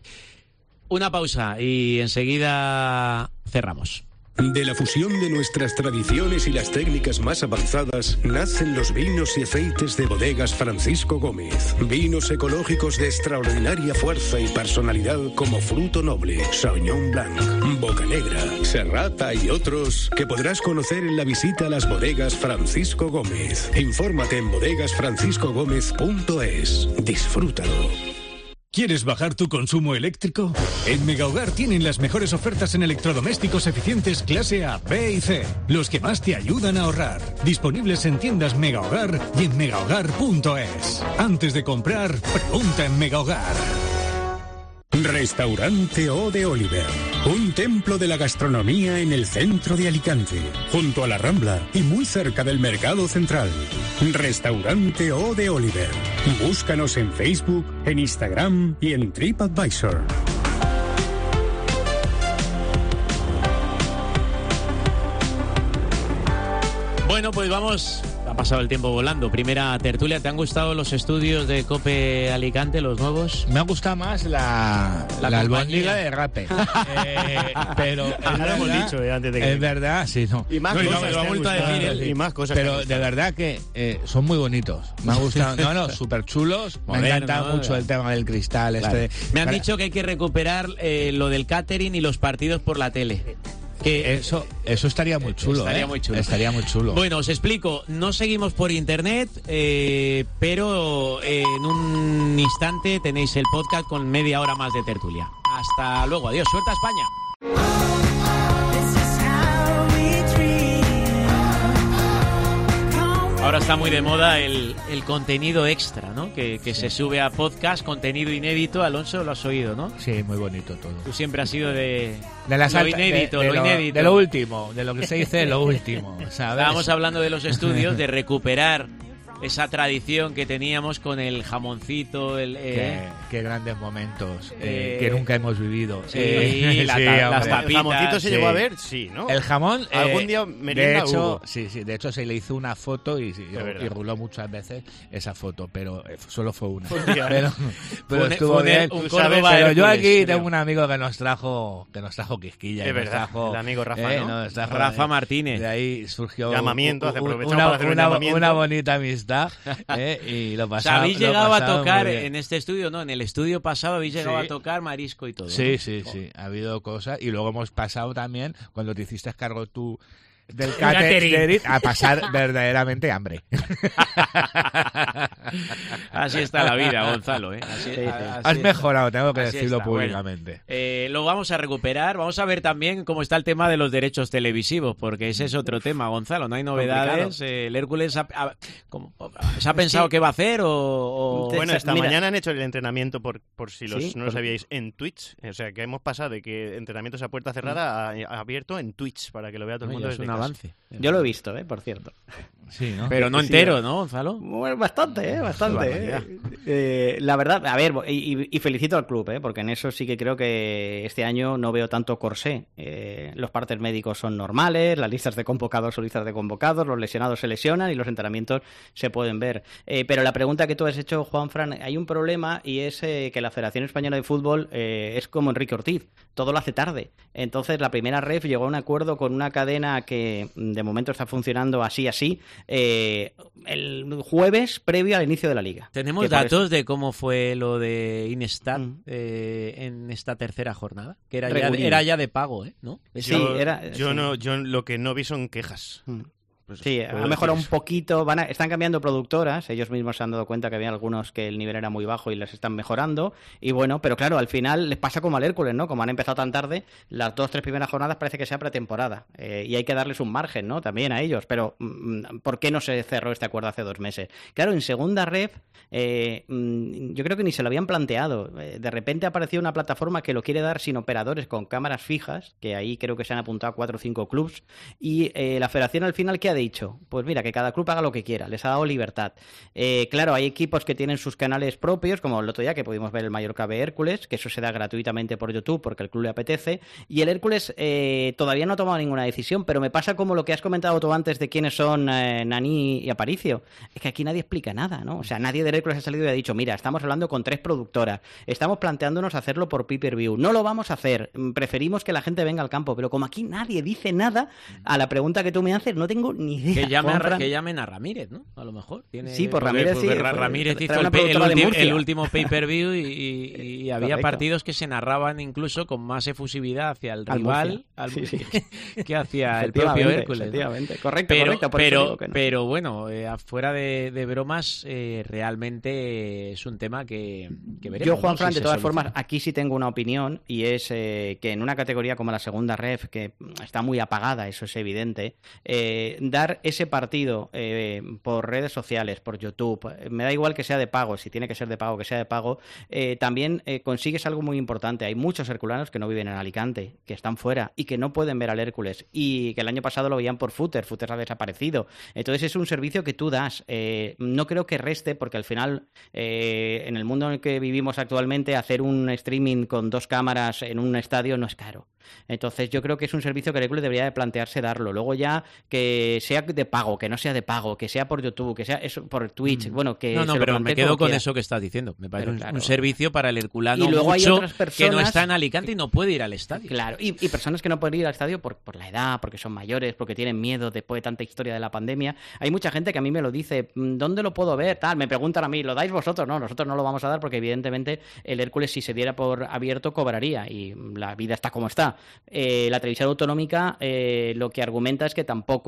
Una pausa y enseguida cerramos. De la fusión de nuestras tradiciones y las técnicas más avanzadas nacen los vinos y aceites de Bodegas Francisco Gómez. Vinos ecológicos de extraordinaria fuerza y personalidad como Fruto Noble, Sauvignon Blanc, Bocanegra, Serrata y otros que podrás conocer en la visita a las Bodegas Francisco Gómez. Infórmate en bodegas francisco gómez punto es. Disfrútalo. ¿Quieres bajar tu consumo eléctrico? En Megahogar tienen las mejores ofertas en electrodomésticos eficientes clase A, B y C, los que más te ayudan a ahorrar. Disponibles en tiendas Megahogar y en megahogar punto es. Antes de comprar, pregunta en Megahogar. Restaurante O de Oliver, un templo de la gastronomía en el centro de Alicante, junto a la Rambla y muy cerca del Mercado Central. Restaurante O de Oliver. Búscanos en Facebook, en Instagram y en TripAdvisor. Bueno, pues vamos... Ha pasado el tiempo volando. Primera tertulia. ¿Te han gustado los estudios de COPE Alicante, los nuevos? Me ha gustado más la, la, la albóndiga de Rape. eh, pero es lo hemos dicho eh, antes de que... Es verdad, sí, no. Y más no, cosas. No, lo ha vuelto a decir él. Y más cosas. Pero de verdad que eh, son muy bonitos. Me ha gustado. No, no, súper chulos. Me ha encantado ¿no? mucho el tema del cristal. Este. Vale. Me han Para... dicho que hay que recuperar eh, lo del catering y los partidos por la tele. Que eso eso estaría muy chulo, estaría ¿eh? muy chulo. Estaría muy chulo. Bueno, os explico. No seguimos por internet, eh, pero eh, en un instante tenéis el podcast con media hora más de tertulia. Hasta luego. Adiós. Suerte a España. Ahora está muy de moda el, el contenido extra, ¿no? Que, que sí. se sube a podcast, contenido inédito. Alonso, lo has oído, ¿no? Sí, muy bonito todo. Tú siempre has sido de, de las lo alta, inédito, de, de lo, lo inédito. De lo último, de lo que se dice lo último, ¿sabes? Estábamos hablando de los estudios, de recuperar esa tradición que teníamos con el jamoncito, el... Eh, qué, qué grandes momentos eh, eh, que nunca hemos vivido. Sí, eh, la, sí ta, las tapitas. ¿El jamoncito se sí. llegó a ver? Sí, ¿no? El jamón... Algún día merienda de hecho, hubo. Sí, sí, de hecho se le hizo una foto y, y, y ruló muchas veces esa foto, pero solo fue una. pero pero fue, estuvo fue bien. Un pero Hércules, yo aquí creo. tengo un amigo que nos trajo que nos trajo quisquilla. Es verdad, trajo, el amigo Rafa, eh, ¿no? Nos trajo, Rafa eh, Martínez. De ahí surgió llamamiento, un, un, una, una, hacer un una, llamamiento. una bonita amistad eh, y lo pasamos. O sea, habéis llegado a tocar en en este estudio, ¿no? En el estudio pasado habéis llegado sí. a tocar marisco y todo. Sí, ¿no? sí, sí. Ha habido cosas. Y luego hemos pasado también, cuando te hiciste cargo tú del catering, catering, a pasar verdaderamente hambre. Así está la vida, Gonzalo, ¿eh? Así, sí, sí. Así Has está. mejorado, tengo que Así decirlo está. públicamente. Bueno, eh, lo vamos a recuperar. Vamos a ver también cómo está el tema de los derechos televisivos, porque ese es otro tema, Gonzalo. No hay novedades. Eh, el Hércules ha, ha, ¿cómo, ¿se ha pensado sí. qué va a hacer? O, o... Bueno, esta Mira. mañana han hecho el entrenamiento, por, por si los, ¿Sí? no lo sabíais, en Twitch. O sea, que hemos pasado de que entrenamientos a puerta cerrada a, a abierto en Twitch, para que lo vea todo el mundo. Oye, es un casa. avance. Yo lo he visto, ¿eh? Por cierto. Sí, ¿no? Pero no sí, entero, sí. ¿no, Gonzalo? Bueno, bastante, ¿eh? Bastante. ¿eh? Eh, la verdad, a ver, y, y felicito al club, ¿eh? Porque en eso sí que creo que este año no veo tanto corsé. Eh, los partes médicos son normales, las listas de convocados son listas de convocados, los lesionados se lesionan y los entrenamientos se pueden ver. Eh, pero la pregunta que tú has hecho, Juanfran, hay un problema y es eh, que la Federación Española de Fútbol eh, es como Enrique Ortiz, todo lo hace tarde. Entonces, la primera ref llegó a un acuerdo con una cadena que de momento está funcionando así, así, eh, el jueves previo al inicio de la liga. ¿Tenemos datos de cómo fue lo de Inestat mm. eh, en esta tercera jornada? Que era ya, era ya de pago, ¿eh? ¿No? Sí, yo, era, yo sí. no, yo lo que no vi son quejas. Mm. Pues sí, ha mejorado un poquito, van a, están cambiando productoras, ellos mismos se han dado cuenta que había algunos que el nivel era muy bajo y les están mejorando, y bueno, pero claro, al final les pasa como al Hércules, ¿no? Como han empezado tan tarde, las dos, tres primeras jornadas parece que sea pretemporada, eh, y hay que darles un margen, ¿no? También a ellos, pero ¿por qué no se cerró este acuerdo hace dos meses? Claro, en segunda ref, eh, yo creo que ni se lo habían planteado, de repente apareció una plataforma que lo quiere dar sin operadores, con cámaras fijas, que ahí creo que se han apuntado cuatro o cinco clubs, y eh, la federación al final, ¿qué ha dicho? Pues mira, que cada club haga lo que quiera, les ha dado libertad. Eh, claro, hay equipos que tienen sus canales propios, como el otro día que pudimos ver el Mallorca B Hércules, que eso se da gratuitamente por YouTube porque el club le apetece, y el Hércules eh, todavía no ha tomado ninguna decisión, pero me pasa como lo que has comentado tú antes de quiénes son eh, Nani y Aparicio, es que aquí nadie explica nada, ¿no? O sea, nadie del Hércules ha salido y ha dicho, mira, estamos hablando con tres productoras, estamos planteándonos hacerlo por pay-per-view, no lo vamos a hacer, preferimos que la gente venga al campo, pero como aquí nadie dice nada, a la pregunta que tú me haces no tengo ni idea. Que, llame a, que llamen a Ramírez, ¿no? A lo mejor. Tiene, sí, por porque, Ramírez porque sí. Ramírez hizo el, el, ulti, el último pay-per-view y, y, y había Correcto. partidos que se narraban incluso con más efusividad hacia el rival al, sí, sí. que hacia el propio Hércules. Efectivamente. ¿No? Correcto, pero, correcto. Por pero, eso digo que no. pero bueno, eh, afuera de, de bromas, eh, realmente es un tema que, que veremos. Yo, Juanfran, ¿no? si de todas soluciona. formas, aquí sí tengo una opinión y es eh, que en una categoría como la segunda ref, que está muy apagada, eso es evidente, eh, dar ese partido eh, por redes sociales, por YouTube, me da igual que sea de pago, si tiene que ser de pago, que sea de pago, eh, también eh, consigues algo muy importante. Hay muchos herculanos que no viven en Alicante, que están fuera y que no pueden ver al Hércules y que el año pasado lo veían por Footer, Footer ha desaparecido. Entonces es un servicio que tú das. Eh, no creo que reste porque al final, eh, en el mundo en el que vivimos actualmente, hacer un streaming con dos cámaras en un estadio no es caro. Entonces yo creo que es un servicio que el Hércules debería de plantearse darlo. Luego ya que sea de pago, que no sea de pago, que sea por YouTube, que sea eso por Twitch, mm. bueno, que no, no, se pero lo me quedo con quiera. Eso que estás diciendo. Me parece un, claro. un servicio para el herculano y luego mucho hay otras personas que no está en Alicante y no puede ir al estadio. Claro, y, y personas que no pueden ir al estadio por, por la edad, porque son mayores, porque tienen miedo después de tanta historia de la pandemia. Hay mucha gente que a mí me lo dice, ¿dónde lo puedo ver? Tal, me preguntan a mí, ¿lo dais vosotros? No, nosotros no lo vamos a dar porque evidentemente el Hércules, si se diera por abierto, cobraría y la vida está como está. Eh, la televisión autonómica eh, lo que argumenta es que tampoco está muy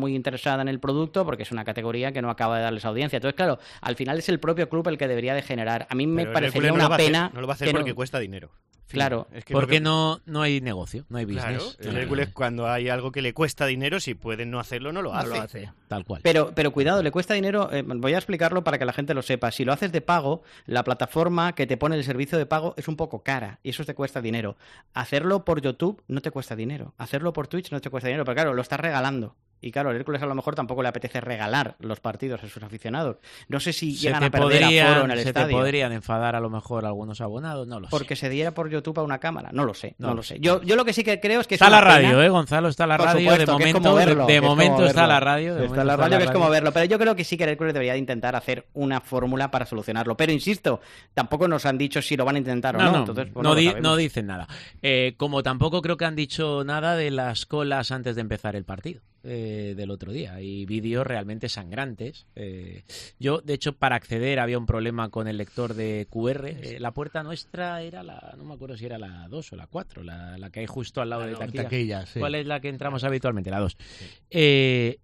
muy interesada en el producto porque es una categoría que no acaba de darles audiencia. Entonces, claro, al final es el propio club el que debería de generar. A mí me Pero parecería no una lo pena... Hacer, no lo va a hacer que porque no... cuesta dinero. Claro, es que porque que... no, no hay negocio, no hay business. Claro, el Hércules cuando hay algo que le cuesta dinero, si pueden no hacerlo, no lo No hace. lo hace. Tal cual. Pero, pero cuidado, le cuesta dinero, eh, voy a explicarlo para que la gente lo sepa. Si lo haces de pago, la plataforma que te pone el servicio de pago es un poco cara y eso te cuesta dinero. Hacerlo por YouTube no te cuesta dinero. Hacerlo por Twitch no te cuesta dinero, pero claro, lo estás regalando. Y claro, el Hércules a lo mejor tampoco le apetece regalar los partidos a sus aficionados. No sé si se llegan te a perder podrían, aforo en el se estadio. te podrían enfadar a lo mejor algunos abonados, no lo Porque sé. se diera por YouTube a una cámara. No lo sé, no, No lo lo sé. sé. Yo, yo lo que sí que creo es que es Está una la radio, pena. ¿eh, Gonzalo? Está la Por radio. supuesto, de que es momento, como de- verlo, de, que es como momento está verlo. la radio. De Está momento la radio que es como verlo. Pero yo creo que sí que el Hércules debería de intentar hacer una fórmula para solucionarlo. Pero insisto, tampoco nos han dicho si lo van a intentar o no. No, no, Entonces, pues, no, lo di- sabemos. no dicen nada. Eh, como tampoco creo que han dicho nada de las colas antes de empezar el partido eh, del otro día. Hay vídeos realmente sangrantes. Eh, yo, de hecho, para acceder había un problema con el lector de Q R. Eh, la puerta nuestra era la, no me acuerdo si era la dos o la cuatro, la, la que hay justo al lado de taquilla. Taquilla, sí. ¿Cuál es la que entramos habitualmente? La dos. Eh,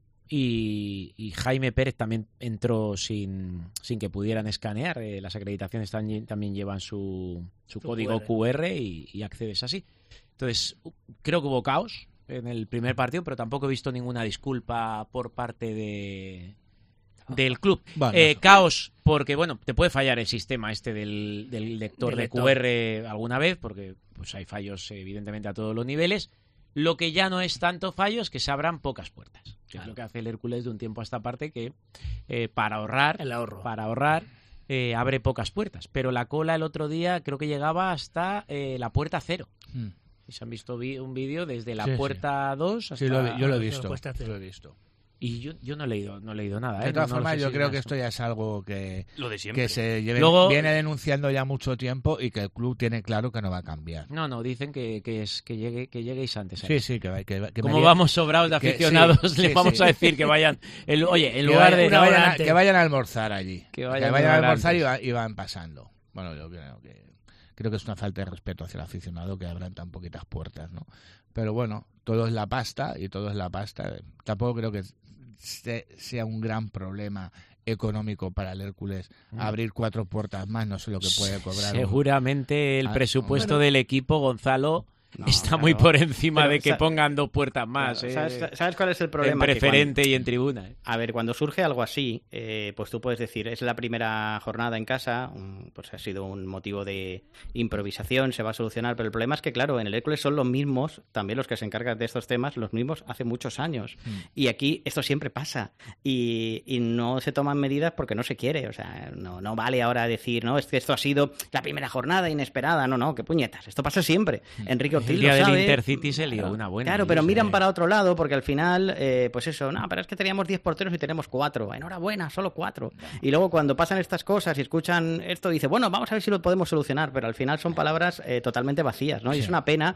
y, y Jaime Pérez también entró sin, sin que pudieran escanear. Eh, las acreditaciones también, también llevan su, su, Su código Q R. Q R y, y accedes así. Entonces, creo que hubo caos en el primer partido, pero tampoco he visto ninguna disculpa por parte de del club. Bueno, Eh, eso. caos porque, bueno, te puede fallar el sistema este del, del lector Del de lector. Q R alguna vez, porque pues hay fallos evidentemente a todos los niveles. Lo que ya no es tanto fallo es que se abran pocas puertas. Que Claro. es lo que hace el Hércules de un tiempo a esta parte, que eh, para ahorrar, El ahorro. para ahorrar eh, abre pocas puertas. Pero la cola el otro día creo que llegaba hasta eh, la puerta cero. Mm. Y se han visto vi- un vídeo desde la Sí, sí. puerta dos hasta... Sí, lo he- yo lo he Eso visto. cuesta hacer. Lo he visto. Y yo, yo no he leído, no he leído nada. ¿eh? De todas No- no lo formas, sé yo si creo es que más. esto ya es algo que, Lo de siempre. que se lleve- Luego- viene denunciando ya mucho tiempo y que el club tiene claro que no va a cambiar. No, no, dicen que, que, es, que, llegue, que lleguéis antes. a Sí, eso. sí, que, va- que, que Como me- vamos sobrados de que- aficionados, sí, les sí, vamos sí. a decir que vayan... el- oye, en que, lugar vayan, de... que vayan a, antes. que vayan a almorzar allí. Que vayan a una hora almorzar y, antes. va- y van pasando. Bueno, yo creo que creo que es una falta de respeto hacia el aficionado que abran tan poquitas puertas, ¿no? Pero bueno, todo es la pasta y todo es la pasta. Tampoco creo que se- sea un gran problema económico para el Hércules abrir cuatro puertas más, no sé lo que puede cobrar. un- Seguramente el Ah, presupuesto bueno. del equipo, Gonzalo, No, está claro. muy por encima Pero de que sa- pongan dos puertas más. eh, ¿Sabes, sabes cuál es el en problema? Que preferente y en tribuna. eh. A ver, cuando surge algo así, eh, pues tú puedes decir, es la primera jornada en casa, un- pues ha sido un motivo de improvisación, se va a solucionar, pero el problema es que, claro, en el Hércules son los mismos, también los que se encargan de estos temas, los mismos hace muchos años. Y aquí esto siempre pasa. Y, y no se toman medidas porque no se quiere. O sea, no, no vale ahora decir, no, es que esto ha sido la primera jornada inesperada. No, no, qué puñetas. Esto pasa siempre. Enrique Ortiz El día lo del sabe. Intercity se lió Claro, una buena. Claro, y pero eso, miran eh. para otro lado porque al final, eh, pues eso, no, pero es que teníamos diez porteros y tenemos cuatro. Enhorabuena, solo cuatro. Y luego cuando pasan estas cosas y escuchan esto, dice, bueno, vamos a ver si lo podemos solucionar, pero al final son palabras eh, totalmente vacías, ¿no? Y es una pena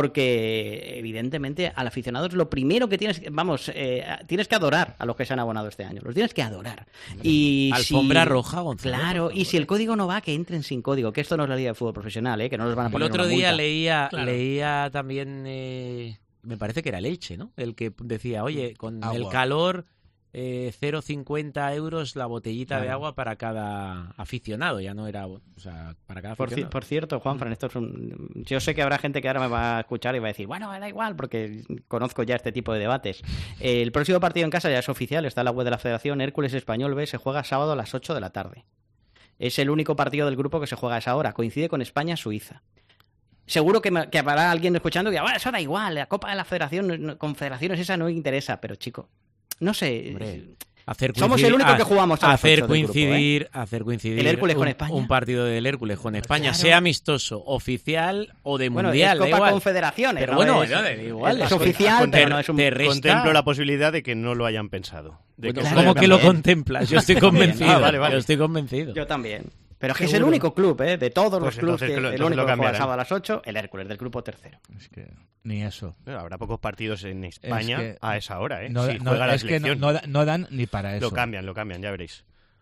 porque, evidentemente, al aficionado es lo primero que tienes, vamos, eh, tienes que adorar a los que se han abonado este año. Los tienes que adorar. Y Alfombra si- roja, Gonzalo, Claro, por y si el código no va, que entren sin código, que esto no es la Liga de Fútbol Profesional, ¿eh? Que no les van a El poner otro una día multa. leía, Claro. leía también, eh, me parece que era el Elche, ¿no? El que decía, oye, con Agua. el calor, eh, cero coma cincuenta euros la botellita de Claro. agua para cada aficionado, ya no era, o sea, para cada Por, ci- aficionado. por cierto, Juanfran, esto es un... yo sé que habrá gente que ahora me va a escuchar y va a decir, bueno, da igual, porque conozco ya este tipo de debates. El próximo partido en casa ya es oficial, está en la web de la Federación, Hércules Español B, se juega sábado a las ocho de la tarde. Es el único partido del grupo que se juega a esa hora, coincide con España-Suiza. Seguro que, me- que habrá alguien escuchando que diga, bueno, eso da igual, la Copa de la Federación, no- no- Confederaciones esa no me interesa, pero chico, no sé... Hombre, Hacer Somos coincidir- el único que ha- jugamos a las hacer ocho del grupo, coincidir, hacer coincidir El Hércules un, con España. un partido del Hércules con España, Claro. sea amistoso, oficial o de Bueno, mundial, es da Copa igual. Confederaciones, Pero ¿no? bueno, es, no, da igual, es es oficial, con- pero te- no es un... te resta- Contemplo la posibilidad de que no lo hayan pensado. De Bueno, que Claro, ¿Cómo yo que lo también. contemplas? Yo estoy También. convencido. Ah, vale, vale. Yo estoy convencido. Yo también. Pero es que es el Seguro. único club, ¿eh? De todos Pues los clubes, entonces que, que lo- el entonces único lo que juega cambiarán. sábado a las ocho, el Hércules, del grupo tercero. Es que ni eso. Pero habrá pocos partidos en España que a esa hora, ¿eh? No, si no, juega la es que no, selección. no da- no dan ni para eso. Lo cambian, lo cambian, ya veréis.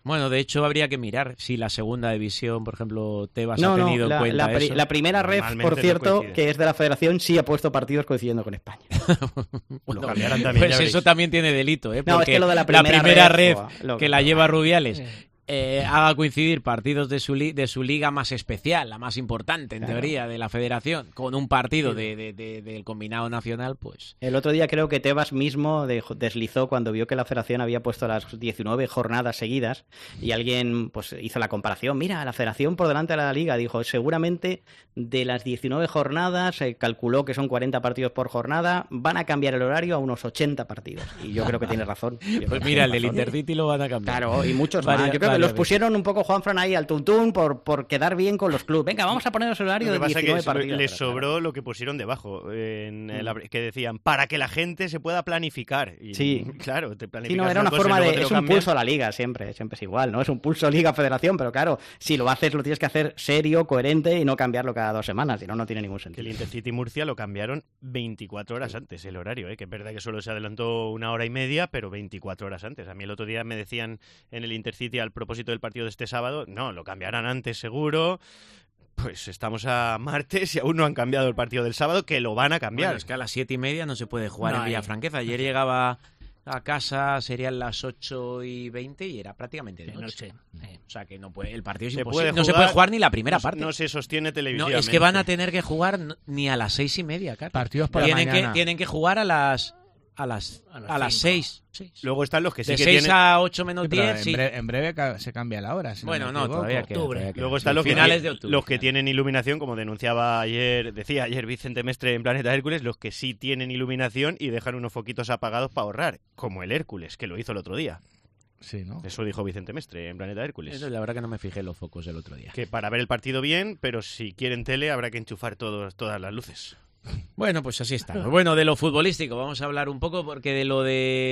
Bueno, de hecho habría que mirar si la segunda división, por ejemplo, Tebas no, ha tenido no, la, en cuenta la, pri- eso. la primera ref, por Normalmente cierto, no coincide. que es de la Federación, sí ha puesto partidos coincidiendo con España. Bueno, Lo cambiarán también, pues ya veréis. eso también tiene delito, ¿eh? No, Porque es que lo de la primera red, ref, lo- que la lleva Rubiales eh, haga coincidir partidos de su, li- de su liga más especial, la más importante, en Claro. teoría, de la federación, con un partido de, de- de- del combinado nacional, pues... El otro día creo que Tebas mismo dejó- deslizó cuando vio que la Federación había puesto las diecinueve jornadas seguidas y alguien pues hizo la comparación. Mira, la Federación por delante de la Liga. Dijo, seguramente de las diecinueve jornadas, se calculó que son cuarenta partidos por jornada, van a cambiar el horario a unos ochenta partidos. Y yo creo que tiene razón. Yo creo Pues que mira, el tiene del razón. Intercity lo van a cambiar. Claro, y muchos Varia- más. Yo creo que varias los veces. pusieron un poco, Juanfran, ahí al tuntún por, por quedar bien con los clubes. Venga, vamos a ponernos el horario Lo que de pasa es diecinueve que so- partidos. les Pero, claro. sobró lo que pusieron debajo, en el Mm. abri- que decían, para que la gente se pueda planificar. Y, Sí. Claro, te Sí, planificas no, era una cosa y forma luego de... te lo Es un cambian. pulso a la liga, siempre, siempre es igual, ¿no? Es un pulso liga-federación, pero claro, si lo haces lo tienes que hacer serio, coherente y no cambiarlo cada dos semanas, si no, no tiene ningún Que sentido. el Intercity Murcia lo cambiaron veinticuatro horas antes, el horario, ¿eh? Que es verdad que solo se adelantó una hora y media, pero veinticuatro horas antes. A mí el otro día me decían en el Intercity, al propósito del partido de este sábado, no, lo cambiarán antes seguro. Pues estamos a martes y aún no han cambiado el partido del sábado, que lo van a cambiar. Bueno, es que a las siete y media no se puede jugar No en hay. Villafranqueza. Ayer llegaba a casa, serían las ocho y veinte y era prácticamente de De noche. noche. Eh. O sea que no puede, el partido es Se imposible. puede No se jugar, puede jugar ni la primera no, parte. No se sostiene No, televisivamente. es que van a tener que jugar n- ni a las seis y media, Carlos. Partidos por la tienen que mañana. Tienen que jugar a las a las A las a las cinco. seis. Seis. Luego están los que sí De que seis tienen... a ocho menos Sí, pero diez, en, sí. breve, en breve ca- se cambia la hora. si Bueno, me no, equivoco. todavía queda. Octubre. todavía queda. Luego están los que, finales tie- de octubre. los que finales. tienen iluminación, como denunciaba ayer, decía ayer Vicente Mestre en Planeta Hércules, los que sí tienen iluminación y dejan unos foquitos apagados para ahorrar, como el Hércules, que lo hizo el otro día. Sí, ¿no? Eso dijo Vicente Mestre en Planeta Hércules. Eso, la verdad que no me fijé en los focos el otro día. Que para ver el partido bien, pero si quieren tele habrá que enchufar todos, todas las luces. Bueno, pues así está. Bueno, de lo futbolístico vamos a hablar un poco porque de lo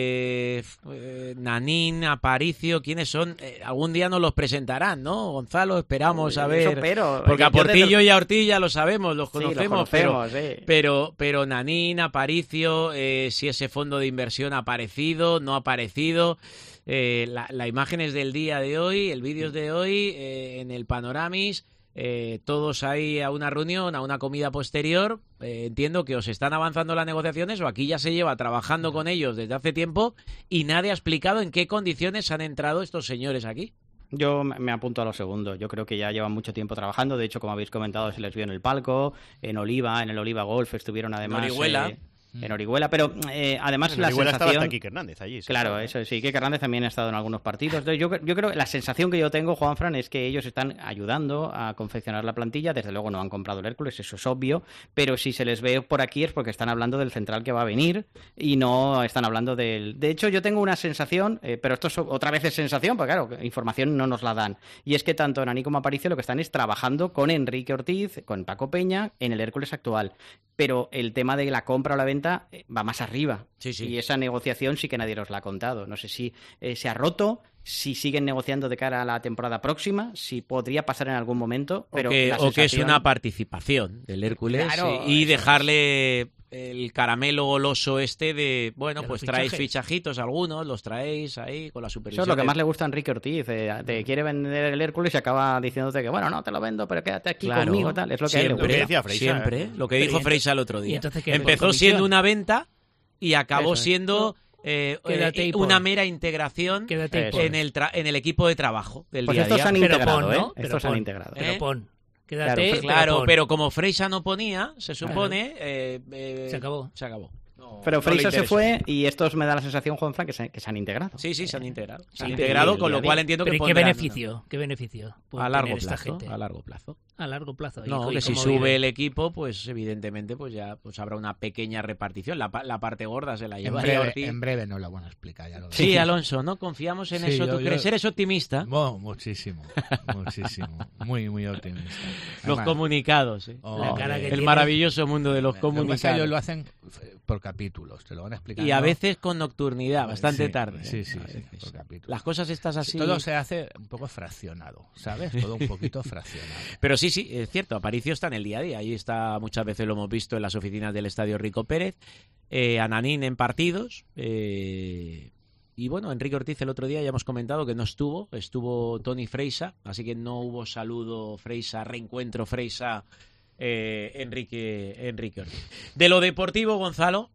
de eh, Nanín, Aparicio, ¿quiénes son? Eh, algún día nos los presentarán, ¿no? Gonzalo, esperamos a Uy, eso ver. espero. Porque Yo a Portillo desde- y a Ortilla lo sabemos, los Sí, los conocemos, pero, conocemos, sí. pero, pero Nanín, Aparicio, eh, si ese fondo de inversión ha aparecido, no ha aparecido. Eh, la, la imagen es del día de hoy, el vídeo es de hoy, eh, en el Panoramis. Eh, todos ahí a una reunión, a una comida posterior. Eh, entiendo que os están avanzando las negociaciones o aquí ya se lleva trabajando con ellos desde hace tiempo y nadie ha explicado en qué condiciones han entrado estos señores aquí. Yo me me apunto a lo segundo. Yo creo que ya llevan mucho tiempo trabajando. De hecho, como habéis comentado, se les vio en el palco, en Oliva, en el Oliva Golf estuvieron además... Orihuela. eh, en Orihuela, pero eh, además En la Orihuela estaba sensación... hasta Quique Hernández allí. sí, Claro, estaba. eso sí, que Hernández también ha estado en algunos partidos. Entonces, yo, yo creo que la sensación que yo tengo, Juanfran, es que ellos están ayudando a confeccionar la plantilla. Desde luego no han comprado el Hércules, eso es obvio, pero si se les ve por aquí es porque están hablando del central que va a venir y no están hablando del... De hecho, yo tengo una sensación, eh, pero esto es otra vez es sensación, porque claro, información no nos la dan. Y es que tanto Naní como Aparicio lo que están es trabajando con Enrique Ortiz, con Paco Peña, en el Hércules actual. Pero el tema de la compra o la venta eh, va más arriba. Sí, sí. Y esa negociación sí que nadie nos la ha contado. No sé si eh, se ha roto, si siguen negociando de cara a la temporada próxima, si podría pasar en algún momento. Pero o que, la o que es sensación- una participación del Hércules Claro, y, y eso es. dejarle el caramelo goloso este de, bueno, De pues los traéis fichajes. fichajitos algunos, los traéis ahí con la Eso supervisión. es lo que de- más le gusta a Enrique Ortiz. eh, te quiere vender el Hércules y acaba diciéndote que, bueno, no te lo vendo, pero quédate aquí Claro, conmigo. Tal. Es lo que a él le siempre, Lo que gusta. decía Freisa, siempre, ¿eh? lo que Pero dijo y Freisa el otro ¿y día. entonces qué hace? Empezó ¿Con siendo comisión? una venta y acabó Eso es. siendo eh, Quédate eh, y pon. una mera integración Quédate y Eso pon. en el, tra- en el equipo de trabajo del Pues día a estos día. se han Pero integrado, pon, ¿eh? ¿no? Pero Estos se han pon. integrado. ¿Eh? Pero pon. Claro, Quédate, pues Claro, pon. pero como Freisa no ponía, se supone... eh, eh, Se acabó. Se acabó. No, Pero no le Freisa se interesa. fue y estos me da la sensación, Juanfran, que se, que se han integrado. Sí, sí, se han integrado. Se han Sí, integrado, sí, con lo día a cual día. entiendo Pero que ¿y qué pondrán beneficio? ¿Qué beneficio? puede a largo tener esta plazo, gente? a largo plazo. A largo plazo. ¿Y No, co- y que si cómo sube vive? el equipo, pues evidentemente pues ya pues habrá una pequeña repartición. La, pa- la parte gorda se la En llevaría breve, Ortiz. en breve nos la van a explicar. Ya lo Sí, verás. Alonso, ¿no? Confiamos en Sí, eso. yo- ¿Tú yo- crees? ¿Eres optimista? Mo- muchísimo, muchísimo. Muy, muy optimista. Los Además, comunicados. ¿eh? oh, La cara eh, que El tiene. maravilloso mundo de los lo que pasa es que comunicados. ellos lo hacen eh, por capítulos, te lo van a explicar. Y a veces con nocturnidad, bastante Sí, tarde. Sí, ¿eh? sí, A sí, veces. por capítulos. Las cosas estas así... Todo se hace un poco fraccionado, ¿sabes? Todo un poquito fraccionado. Pero sí, sí, es cierto, Aparicio está en el día a día. Ahí está, muchas veces lo hemos visto en las oficinas del Estadio Rico Pérez. Eh, Ananín en partidos. Eh, y bueno, Enrique Ortiz el otro día ya hemos comentado que no estuvo, estuvo Toni Freisa, así que no hubo saludo Freisa, reencuentro Freisa, eh, Enrique, Enrique Ortiz. De lo deportivo, Gonzalo,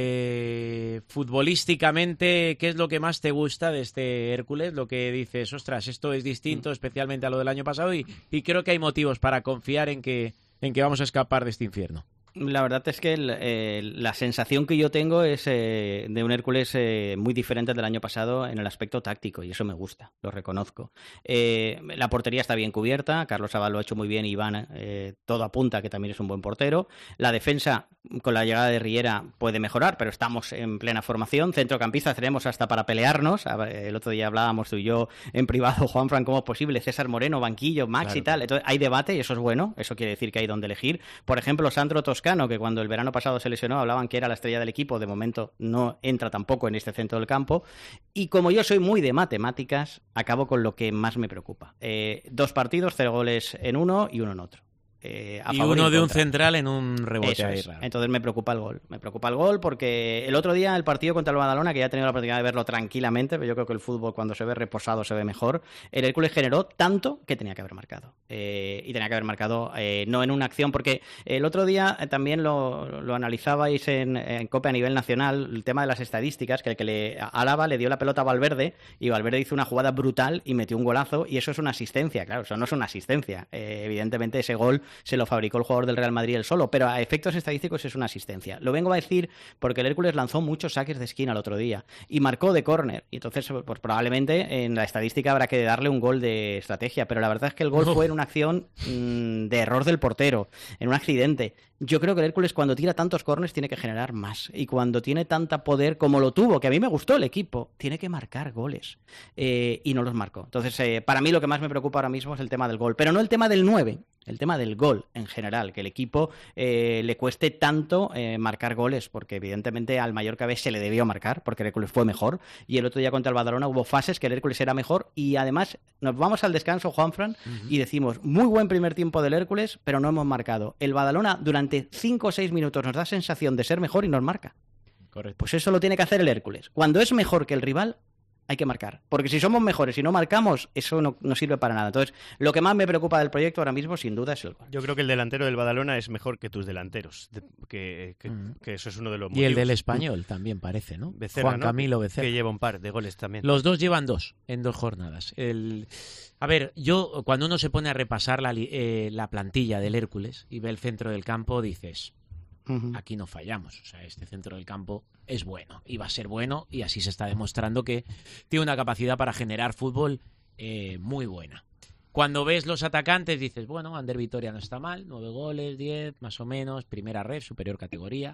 eh, futbolísticamente, ¿qué es lo que más te gusta de este Hércules? Lo que dices, ostras, esto es distinto, especialmente a lo del año pasado, y, y creo que hay motivos para confiar en que, en que vamos a escapar de este infierno. La verdad es que el, eh, la sensación que yo tengo es eh, de un Hércules eh, muy diferente del año pasado en el aspecto táctico, y eso me gusta, lo reconozco. Eh, la portería está bien cubierta, Carlos Abad lo ha hecho muy bien, Iván eh, todo apunta que también es un buen portero. La defensa, con la llegada de Riera, puede mejorar, pero estamos en plena formación. Centrocampistas tenemos hasta para pelearnos. El otro día hablábamos tú y yo en privado, Juanfran, cómo es posible, César Moreno, banquillo, Max claro. y tal. Entonces hay debate y eso es bueno, eso quiere decir que hay donde elegir. Por ejemplo, Sandro Toscano, que cuando el verano pasado se lesionó hablaban que era la estrella del equipo, de momento no entra tampoco en este centro del campo, y como yo soy muy de matemáticas, acabo con lo que más me preocupa. Eh, dos partidos, cero goles en uno y uno en otro. Eh, a y favor uno y de un contra. central en un rebote Eso ahí es. raro. Entonces me preocupa el gol. Me preocupa el gol porque el otro día el partido contra el Badalona, que ya he tenido la oportunidad de verlo tranquilamente, pero yo creo que el fútbol cuando se ve reposado se ve mejor, el Hércules generó tanto que tenía que haber marcado. Eh, y tenía que haber marcado eh, no en una acción, porque el otro día eh, también lo, lo analizabais en, en COPE a nivel nacional, el tema de las estadísticas, que el que le Álava le dio la pelota a Valverde y Valverde hizo una jugada brutal y metió un golazo, y eso es una asistencia. Claro, eso no es una asistencia. Eh, evidentemente ese gol se lo fabricó el jugador del Real Madrid él solo, pero a efectos estadísticos es una asistencia. Lo vengo a decir porque el Hércules lanzó muchos saques de esquina el otro día y marcó de córner, y entonces pues probablemente en la estadística habrá que darle un gol de estrategia, pero la verdad es que el gol fue en una acción mmm, de error del portero, en un accidente. Yo creo que el Hércules cuando tira tantos córners tiene que generar más, y cuando tiene tanta poder como lo tuvo, que a mí me gustó el equipo, tiene que marcar goles, eh, y no los marcó. Entonces eh, para mí lo que más me preocupa ahora mismo es el tema del gol, pero no el tema del nueve, el tema del gol en general, que el equipo eh, le cueste tanto eh, marcar goles, porque evidentemente al Mallorca B se le debió marcar, porque el Hércules fue mejor, y el otro día contra el Badalona hubo fases que el Hércules era mejor, y además nos vamos al descanso, Juanfran, uh-huh. y decimos, muy buen primer tiempo del Hércules, pero no hemos marcado. El Badalona durante cinco o seis minutos nos da sensación de ser mejor y nos marca. Correcto. Pues eso lo tiene que hacer el Hércules. Cuando es mejor que el rival, hay que marcar. Porque si somos mejores y no marcamos, eso no, no sirve para nada. Entonces, lo que más me preocupa del proyecto ahora mismo, sin duda, es el gol. Yo creo que el delantero del Badalona es mejor que tus delanteros. De, que, que, mm. que eso es uno de los motivos. Y el del Español también parece, ¿no? Becerra, Juan Camilo ¿no? Becerra. Que lleva un par de goles también. Los dos llevan dos en dos jornadas. El... A ver, yo cuando uno se pone a repasar la, eh, la plantilla del Hércules y ve el centro del campo, dices... Aquí no fallamos, o sea, este centro del campo es bueno y va a ser bueno, y así se está demostrando que tiene una capacidad para generar fútbol eh, muy buena. Cuando ves los atacantes dices, bueno, Ander Vitoria no está mal, nueve goles, diez, más o menos, primera red, superior categoría.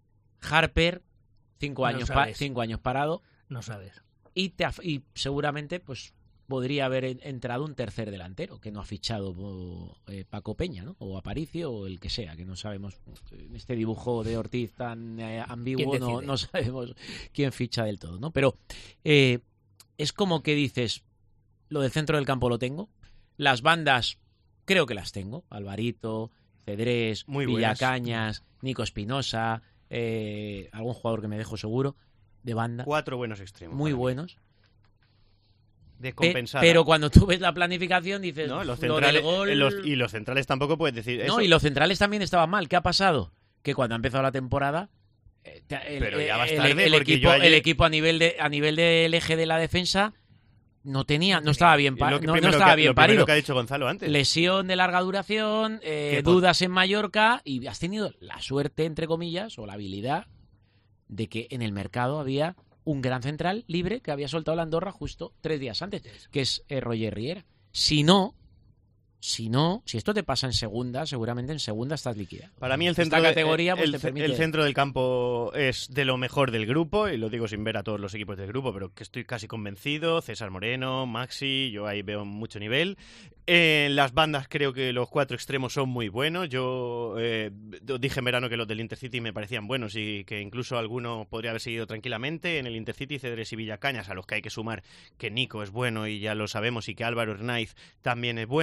Harper, cinco, no años, pa cinco años parado. No sabes. Y, te y seguramente, pues... podría haber entrado un tercer delantero que no ha fichado eh, Paco Peña, ¿no? O Aparicio, o el que sea, que no sabemos. En este dibujo de Ortiz tan eh, ambiguo no, no sabemos quién ficha del todo, ¿no? Pero eh, es como que dices, lo del centro del campo lo tengo, las bandas creo que las tengo, Alvarito, Cedrés, Muy Villacañas, buenas. Nico Espinosa, eh, algún jugador que me dejo seguro, de banda. Cuatro buenos extremos. Muy buenos. De compensar. Pero cuando tú ves la planificación dices, no, los centrales, lo del gol... los, y los centrales tampoco puedes decir eso. No, y los centrales también estaban mal. ¿Qué ha pasado? Que cuando ha empezado la temporada el, pero ya vas el, tarde, el, porque equipo, yo ayer... el equipo a nivel de a nivel del eje de la defensa no tenía, no estaba bien, pa no, no que, estaba bien lo parido. Lo que ha dicho Gonzalo antes. Lesión de larga duración, eh, dudas en Mallorca, y has tenido la suerte, entre comillas, o la habilidad de que en el mercado había un gran central libre que había soltado la Andorra justo tres días antes, que es eh, Roger Riera. Si no, si no, si esto te pasa en segunda, seguramente en segunda estás liquidado. Para mí el centro, Esta categoría, pues, el, te permite... el centro del campo es de lo mejor del grupo, y lo digo sin ver a todos los equipos del grupo, pero que estoy casi convencido. César Moreno, Maxi, yo ahí veo mucho nivel. En las bandas creo que los cuatro extremos son muy buenos. Yo eh, dije en verano que los del Intercity me parecían buenos y que incluso alguno podría haber seguido tranquilamente. En el Intercity, Cedrés y Villacañas, a los que hay que sumar que Nico es bueno y ya lo sabemos, y que Álvaro Hernáiz también es bueno. Eh,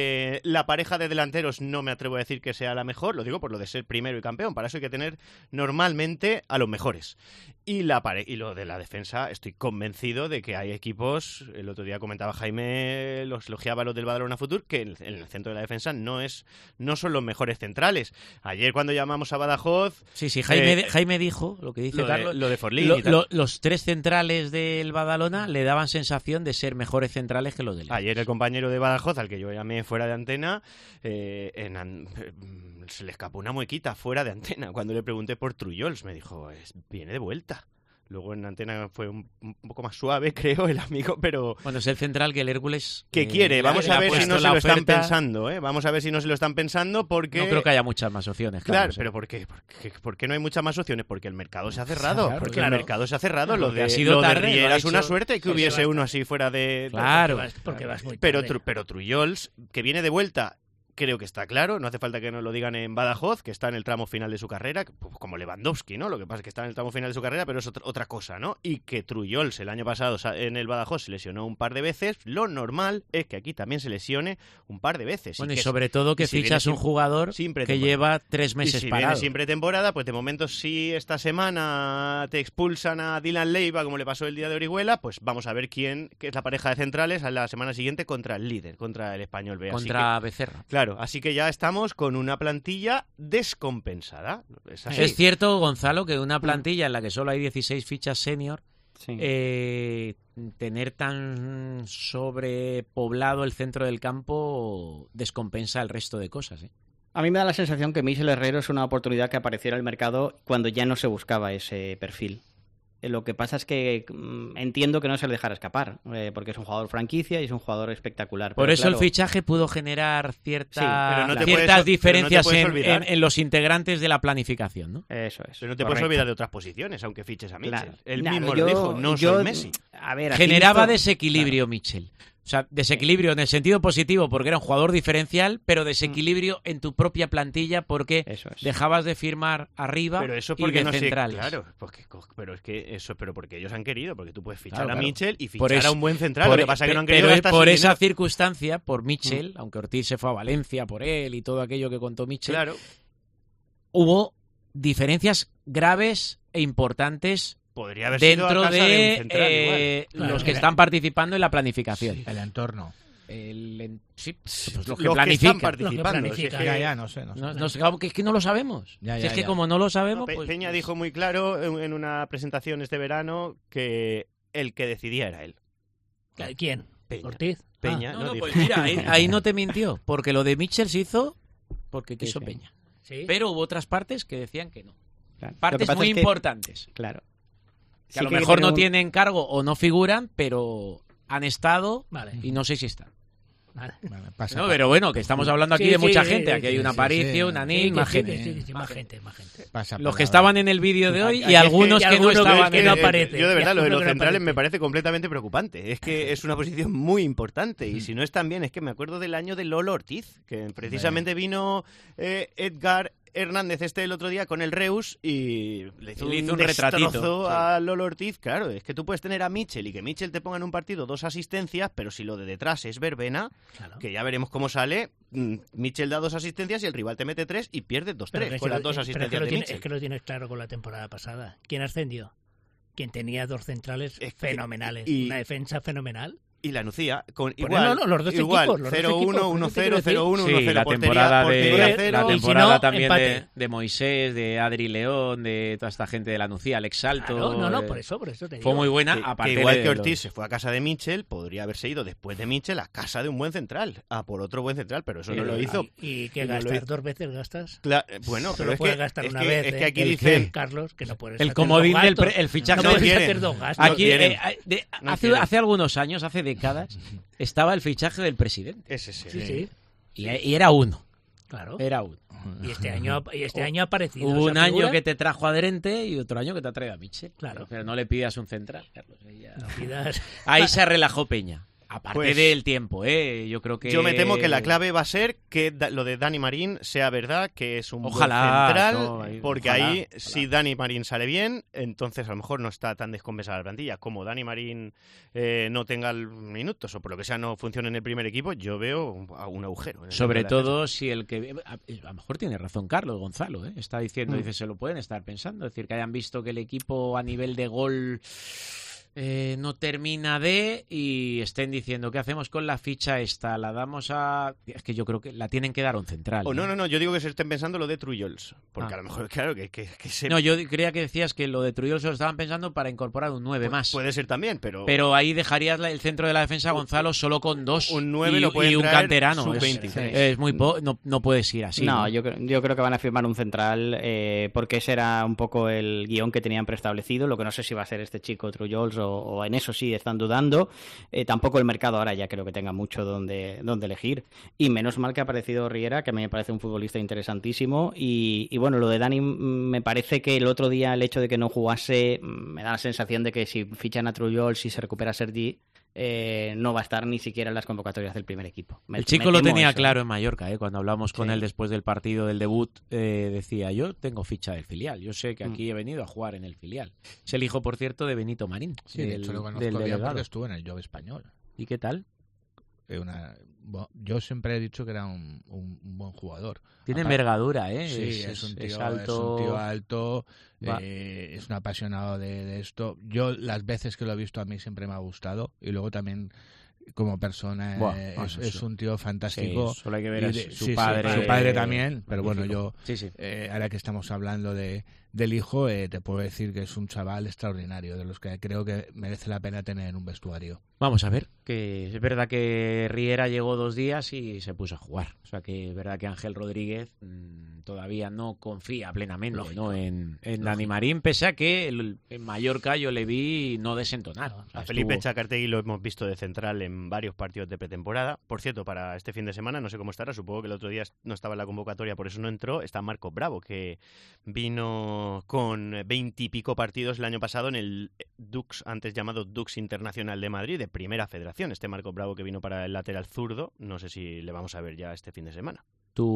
Eh, la pareja de delanteros no me atrevo a decir que sea la mejor, lo digo por lo de ser primero y campeón. Para eso hay que tener normalmente a los mejores. Y, la pare- y lo de la defensa, estoy convencido de que hay equipos, el otro día comentaba Jaime, los elogiaba los del Badalona Futur, que en, en el centro de la defensa no es no son los mejores centrales. Ayer cuando llamamos a Badajoz... Sí, sí, Jaime, eh, Jaime dijo, lo que dice lo Carlos, de, lo de Forlín lo, y tal. lo, los tres centrales del Badalona le daban sensación de ser mejores centrales que los del Ayer el compañero de Badajoz, al que yo llamé fuera de antena, eh, en an- se le escapó una muequita fuera de antena. Cuando le pregunté por Trullols, me dijo, es, viene de vuelta. Luego en antena fue un, un poco más suave, creo, el amigo, pero... Bueno, es el central que el Hércules... Que eh, quiere, vamos a ver si no se lo están oferta. pensando, ¿eh? Vamos a ver si no se lo están pensando porque... No creo que haya muchas más opciones. Claro, Carlos, pero ¿eh? ¿por qué? ¿Por qué? ¿Por qué no hay muchas más opciones? Porque el mercado se ha cerrado. Claro, porque claro. el mercado se ha cerrado. Lo Porque de, ha sido lo de tarde, lo Riera ha es una hecho- suerte que Eso hubiese va- uno así fuera de... Claro. Porque vas, porque vas muy Pero, tarde. Tru- pero Trullols, que viene de vuelta, creo que está claro. No hace falta que nos lo digan en Badajoz, que está en el tramo final de su carrera, pues como Lewandowski, ¿no? Lo que pasa es que está en el tramo final de su carrera, pero es otra, otra cosa, ¿no? Y que Trullols el año pasado en el Badajoz se lesionó un par de veces. Lo normal es que aquí también se lesione un par de veces. Bueno, y, que sobre todo que y si viene fichas un sin- jugador sin que pretemporada. lleva tres Y meses si parado. viene sin pretemporada, pues de momento si esta semana te expulsan a Dylan Leiva, como le pasó el día de Orihuela, pues vamos a ver quién, que es la pareja de centrales, a la semana siguiente contra el líder, contra el Español B. Así Contra que- Becerra. claro, así que ya estamos con una plantilla descompensada. Es así. Es cierto, Gonzalo, que una plantilla en la que solo hay dieciséis fichas senior, Sí. eh, tener tan sobrepoblado el centro del campo descompensa el resto de cosas, ¿eh? A mí me da la sensación que Michel Herrero es una oportunidad que apareciera en el mercado cuando ya no se buscaba ese perfil. Eh, Lo que pasa es que mm, entiendo que no se le dejara escapar, eh, porque es un jugador franquicia y es un jugador espectacular. Por pero eso claro, el fichaje pudo generar cierta- Sí, pero no te ciertas puedes- pero no te diferencias puedes en, olvidar. en- en los integrantes de la planificación, ¿no? Eso es. Pero no te puedes correcto. olvidar de otras posiciones, aunque fiches a Mitchell. Claro. Él Claro, mismo yo- lo dijo, no yo- soy Messi. A ver, aquí Generaba esto- desequilibrio Mitchell. O sea, desequilibrio en el sentido positivo porque era un jugador diferencial, pero desequilibrio en tu propia plantilla porque Eso es. dejabas de firmar arriba Pero eso y porque de no sé, centrales. claro, porque, pero es que eso, pero porque ellos han querido, porque tú puedes fichar Claro, a claro. Mitchell y Por fichar eso- a un buen central, por- lo que pasa es que no han pero querido es gastar por su esa dinero. circunstancia, por Mitchell, aunque Ortiz se fue a Valencia por él y todo aquello que contó Mitchell, Claro, hubo diferencias graves e importantes podría haber sido a dentro casa de, de un central eh, igual. los Claro. que están participando en la planificación. El entorno. El en- sí, pues igual. los que Los planifican. están participando. Los que si es planifican. que- Ya, ya, no sé, no sé. No, no sé, claro, que es que no lo sabemos. Ya, Si ya, es que ya. como no lo sabemos, Pe- pues, Peña pues- dijo muy claro en, en una presentación este verano que el que decidía era él. ¿Quién? Peña. ¿Ortiz? Peña, No, ¿no? no, Dijo. pues mira, ahí, ahí no te mintió, porque lo de Mitchell se hizo porque quiso sí. Peña. Ah, ¿sí? Pero hubo otras partes que decían que no. Claro. Lo que Partes pasa muy es que- importantes, Claro. que Sí a lo que hay que mejor tener no un- tienen cargo o no figuran, pero han estado Vale. y no sé si están. Vale. Vale, pasa. No, pero bueno, que estamos hablando aquí Sí, de sí, mucha sí, gente. sí, Aquí hay sí, una sí, Aparicio, sí. una Sí, Nil, que más sí, gente. que sí, que sí, más gente, más gente. Pasa Los que palabra. estaban en el vídeo de hoy Aquí y es que- algunos y que no algunos que- estaban que en no el- aparecen. Yo de verdad, lo de Ya, los pero centrales aparece. me parece completamente preocupante. Es que es una posición muy importante. Y si no es tan bien, es que me acuerdo del año de Lolo Ortiz, que precisamente vino eh, Edgar Hernández este el otro día con el Reus y le hizo, Le hizo un, un retratito, destrozo sí. a Lolo Ortiz. Claro, es que tú puedes tener a Mitchell y que Mitchell te ponga en un partido dos asistencias, pero si lo de detrás es verbena, Claro. que ya veremos cómo sale, mm, Mitchell da dos asistencias y el rival te mete tres y pierdes dos Pero tres que con si las lo- dos pero es que asistencias lo de tiene- Mitchell. Es que lo tienes claro con la temporada pasada. ¿Quién ascendió? Quien tenía dos centrales Es que- fenomenales. y- Una defensa fenomenal. Y la Nucía, con Pues igual, no, no, los dos igual equipos, los dos cero uno, equipos, uno por eso te cero, quiero cero uno, Sí, uno cero, la portería, temporada, portería de, cero. la y si temporada no, también de, empate. de Moisés, de Adri León, de toda esta gente de la Nucía, Alex Salto. Claro, no, no, eh, por eso, por eso te digo. Fue muy buena, Que- que aparte igual de que los- Ortiz se fue a casa de Mitchell, podría haberse ido después de Mitchell a casa de un buen central, a por otro buen central, pero eso Sí, no lo y- hizo. ¿Y qué y no lo gastas? hizo. ¿Dos veces gastas? Cla- eh, bueno, pero Solo es puedes que, gastar es una que, vez. es que ¿eh? aquí El dicen... qué, Carlos, que no puedes El hacer comodín dos del gastos. pre- el fichaje No no puedes quieren. hacer dos gastos. No Aquí, quieren. eh, de- No hace, quieren. hace algunos años, hace décadas, estaba el fichaje del presidente. Ese sí. Sí, sí, Y, y era uno. claro. Era uno. Y este año, ha- y este año ha aparecido. Hubo un esa año figura. que te trajo adherente y otro año que te ha traído a Mitchell. Claro. Pero no le pidas un central, Carlos. Ahí, ya- No pidas- Ahí se relajó Peña. Aparte Pues, del tiempo, ¿eh? Yo creo que... Yo me temo que la clave va a ser que da- lo de Dani Marín sea verdad, que es un Ojalá, buen central, no, ahí- porque ojalá, ahí, ojalá. si Dani Marín sale bien, entonces a lo mejor no está tan descompensada la plantilla. Como Dani Marín eh, no tenga minutos o por lo que sea no funcione en el primer equipo, yo veo un, un agujero. en el Sobre centro de la todo si el que... A, a lo mejor tiene razón Carlos Gonzalo, ¿eh? Está diciendo, Mm. dice, se lo pueden estar pensando. Es decir, que hayan visto que el equipo a nivel de gol... Eh, no termina de y estén diciendo ¿qué hacemos con la ficha esta? La damos a... Es que yo creo que la tienen que dar a un central. O ¿eh? no, no, no, yo digo que se estén pensando lo de Trujols, porque Ah. a lo mejor, claro, que, que, que se... No, yo creía que decías que lo de Trujillo se lo estaban pensando para incorporar un nueve más. Puede ser también, pero... Pero ahí dejarías la- el centro de la defensa, Gonzalo, solo con dos. Un nueve y, lo pueden y un traer canterano. sub Es, veintiséis. es muy po- no, no puedes ir así. no, ¿no? Yo, creo, yo creo que van a firmar un central eh, porque ese era un poco el guión que tenían preestablecido. Lo que no sé si va a ser este chico Trujols o, o en eso sí están dudando. Eh, tampoco el mercado ahora ya creo que tenga mucho donde, donde elegir. Y menos mal que ha aparecido Riera, que a mí me parece un futbolista interesantísimo. Y, y bueno, lo de Dani mm, me parece que el otro día el hecho de que no jugase mm, me da la sensación de que si fichan a Trujols, si se recupera Sergi, eh, no va a estar ni siquiera en las convocatorias del primer equipo. Me- El chico me lo temo tenía eso. claro en Mallorca, ¿eh? Cuando hablamos con Sí. él después del partido del debut, eh, decía, yo tengo ficha del filial, yo sé que Mm. aquí he venido a jugar en el filial. Es el hijo, por cierto, de Benito Marín, Sí, de del, hecho lo conozco del bien delegado. porque estuvo en el Job español. ¿Y qué tal? Eh, una- bo- yo siempre he dicho que era un, un- un buen jugador. Tiene Aparte- envergadura, ¿eh? Sí, es, es, un tío, es es alto. un tío alto, Va. eh, es un apasionado de, de esto. Yo las veces que lo he visto a mí siempre me ha gustado y luego también como persona Buah, eh, bueno, es, sí. es un tío fantástico. Sí, solo hay que ver Y a de- su sí, sí, padre. su padre también, pero bueno, magnífico. yo Sí, sí. eh, ahora que estamos hablando de, del hijo, eh, te puedo decir que es un chaval extraordinario, de los que creo que merece la pena tener en un vestuario. Vamos a ver, que es verdad que Riera llegó dos días y se puso a jugar. O sea que es verdad que Ángel Rodríguez mmm, todavía no confía plenamente ¿no? en, en Dani Marín, pese a que el, en Mallorca yo le vi no desentonar. O sea, A Felipe estuvo- Chacartegui lo hemos visto de central en varios partidos de pretemporada. Por cierto, para este fin de semana, no sé cómo estará, supongo que el otro día no estaba en la convocatoria, por eso no entró. Está Marcos Bravo, que vino con veintipico partidos el año pasado en el Dux, antes llamado Dux Internacional de Madrid, de Primera Federación. Este Marcos Bravo que vino para el lateral zurdo, no sé si le vamos a ver ya este fin de semana.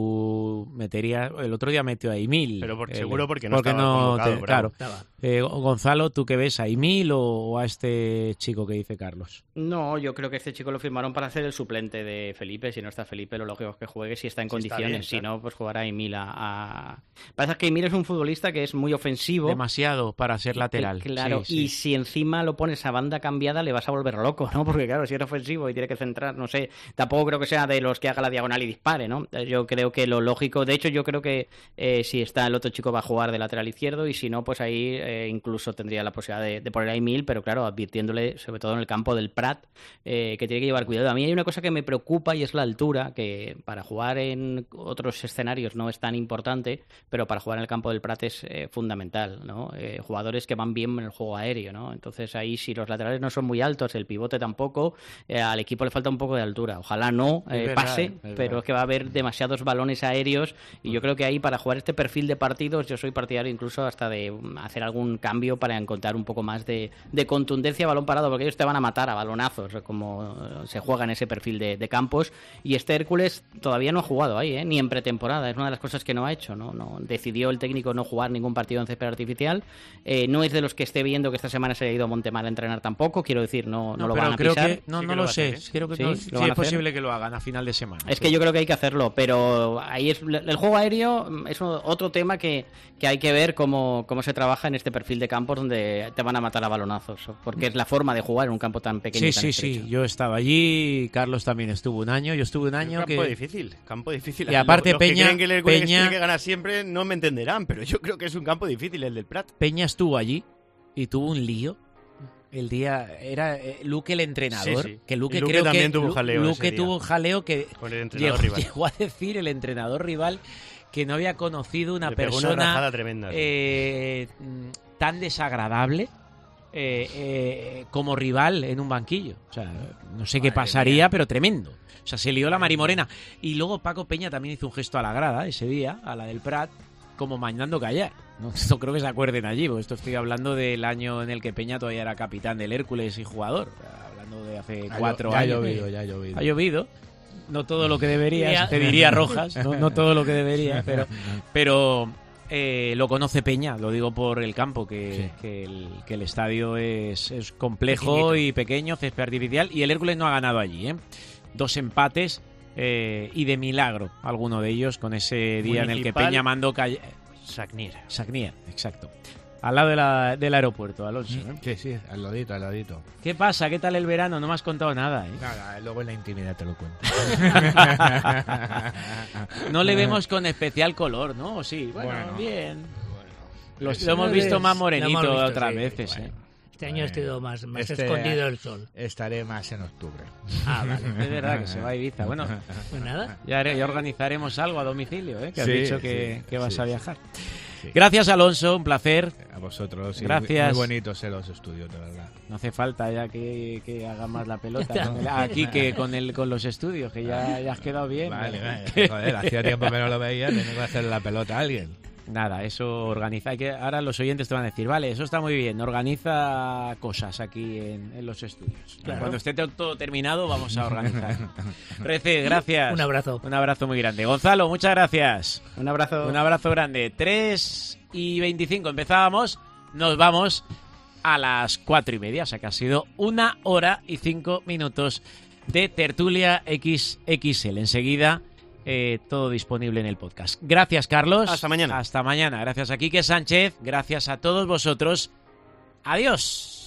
Tú meterías, el otro día metió a Emil. Pero por- el- seguro porque no estaba convocado, te- Bravo. claro. Eh, Gonzalo, ¿tú qué ves? ¿A Emil o, o a este chico que dice Carlos? No, yo creo que este chico lo firmaron para ser el suplente de Felipe. Si no está Felipe, lo lógico es que juegue si está en Si está condiciones. bien, si claro. no, pues jugará Emil a... a... Pasa que Emil es un futbolista que es muy ofensivo. Demasiado para ser lateral. Eh, Claro, Sí, sí. y si encima lo pones a banda cambiada, le vas a volver loco, ¿no? Porque claro, si es ofensivo y tiene que centrar, no sé, tampoco creo que sea de los que haga la diagonal y dispare, ¿no? Yo creo que lo lógico, de hecho, yo creo que eh, si está el otro chico va a jugar de lateral izquierdo y si no, pues ahí eh, incluso tendría la posibilidad de, de poner a Emil, pero claro, advirtiéndole, sobre todo en el campo del Prat, eh, que tiene que llevar cuidado. A mí hay una cosa que me preocupa y es la altura, que para jugar en otros escenarios no es tan importante, pero para jugar en el campo del Prat es eh, fundamental, ¿no? Eh, jugadores que van bien en el juego aéreo, ¿no? Entonces ahí si los laterales no son muy altos, el pivote tampoco, eh, al equipo le falta un poco de altura. Ojalá no eh, Es verdad, pase, es pero verdad. es que va a haber demasiados balones aéreos y yo creo que ahí para jugar este perfil de partidos yo soy partidario incluso hasta de hacer algún cambio para encontrar un poco más de, de contundencia a balón parado, porque ellos te van a matar a balonazos como se juega en ese perfil de, de campos, y este Hércules todavía no ha jugado ahí, ¿eh? Ni en pretemporada, es una de las cosas que no ha hecho, ¿no? No decidió el técnico no jugar ningún partido en césped artificial, eh, no es de los que esté viendo que esta semana se ha ido a Montemar a entrenar tampoco, quiero decir, no, no, No, lo pero van a creo pisar. que no, Sí no que lo lo va a sé. hacer, ¿eh? Creo que Sí, no- lo sí van a es hacer. posible que lo hagan a final de semana. Es sí. que yo creo que hay que hacerlo, pero ahí es el juego aéreo es otro tema que, que hay que ver cómo, cómo se trabaja en este perfil de campos donde te van a matar a balonazos, porque es la forma de jugar en un campo tan pequeño. Sí, y tan sí, estrecho. sí. Yo estaba allí. Carlos también estuvo un año. Yo estuve un año campo que. difícil, campo difícil. Y aparte, Los que Peña- creen que el Hércules Peña- tiene que ganar siempre no me entenderán, pero yo creo que es un campo difícil el del Prat. Peña estuvo allí y tuvo un lío. El día era eh, Luque el entrenador, Sí, sí. que Luque Y Luque creo también que tuvo Lu- jaleo ese Luque día. tuvo un jaleo que Con el entrenador llegó, rival. llegó a decir el entrenador rival que no había conocido una Le pegó una persona rajada tremenda. eh, mm, tan desagradable eh, eh, como rival en un banquillo. O sea, no sé qué Madre pasaría, mía. pero tremendo. O sea, se lió la marimorena. Y luego Paco Peña también hizo un gesto a la grada ese día, a la del Prat, como mandando callar. No, no creo que se acuerden allí, porque esto estoy hablando del año en el que Peña todavía era capitán del Hércules y jugador. Hablando hablando de hace Ha cuatro llo- ya ha años. llovido, ya ha llovido. Ha llovido. No todo lo que debería, Ya. te diría Rojas, no, no todo lo que debería, pero, pero eh, lo conoce Peña, lo digo por el campo, que, Sí. que, el, que el estadio es, es complejo Pequeñito. y pequeño, césped artificial, y el Hércules no ha ganado allí, ¿eh? Dos empates eh, y de milagro, alguno de ellos, con ese día en el que Municipal. Peña mandó calle... Sagnier. Sagnier, exacto. Al lado de la, del aeropuerto, Alonso. ¿eh? Sí, sí, al ladito, al ladito. ¿Qué pasa? ¿Qué tal el verano? No me has contado nada, ¿eh? Nada, luego en la intimidad te lo cuento. No le vemos con especial color, ¿no? ¿O sí? Bueno, Bueno. bien. Lo, Eso lo hemos no visto es- más lo morenito hemos visto, otras sí, veces, bueno. ¿eh? Este año ha estado más, más Este- escondido el sol. Estaré más en octubre. Ah, vale. Es verdad que se va a Ibiza. Bueno, Pues nada. ya, haré- ya organizaremos algo a domicilio, ¿eh? Que has Sí, dicho que, sí, que vas sí, a sí. viajar. Sí. Gracias, Alonso, un placer. A vosotros. y Gracias. Muy bonitos eh, los estudios, de verdad. No hace falta ya que, que haga más la pelota con el- aquí que con el con los estudios, que ya, ya has quedado bien. Vale, vale. Joder, hacía tiempo que no lo veía, tengo que hacer la pelota a alguien. Nada, eso organiza. Hay que, ahora los oyentes te van a decir, vale, eso está muy bien, organiza cosas aquí en, en los estudios. Claro. Cuando esté to- todo terminado, vamos a organizar. Rece, gracias. Un abrazo. Un abrazo muy grande. Gonzalo, muchas gracias. Un abrazo. Un abrazo grande. tres y veinticinco empezábamos, nos vamos a las cuatro y media, o sea que ha sido una hora y cinco minutos de Tertulia equis equis ele. Enseguida, eh, todo disponible en el podcast. Gracias, Carlos. Hasta mañana. Hasta mañana. Gracias a Quique Sánchez. Gracias a todos vosotros. Adiós.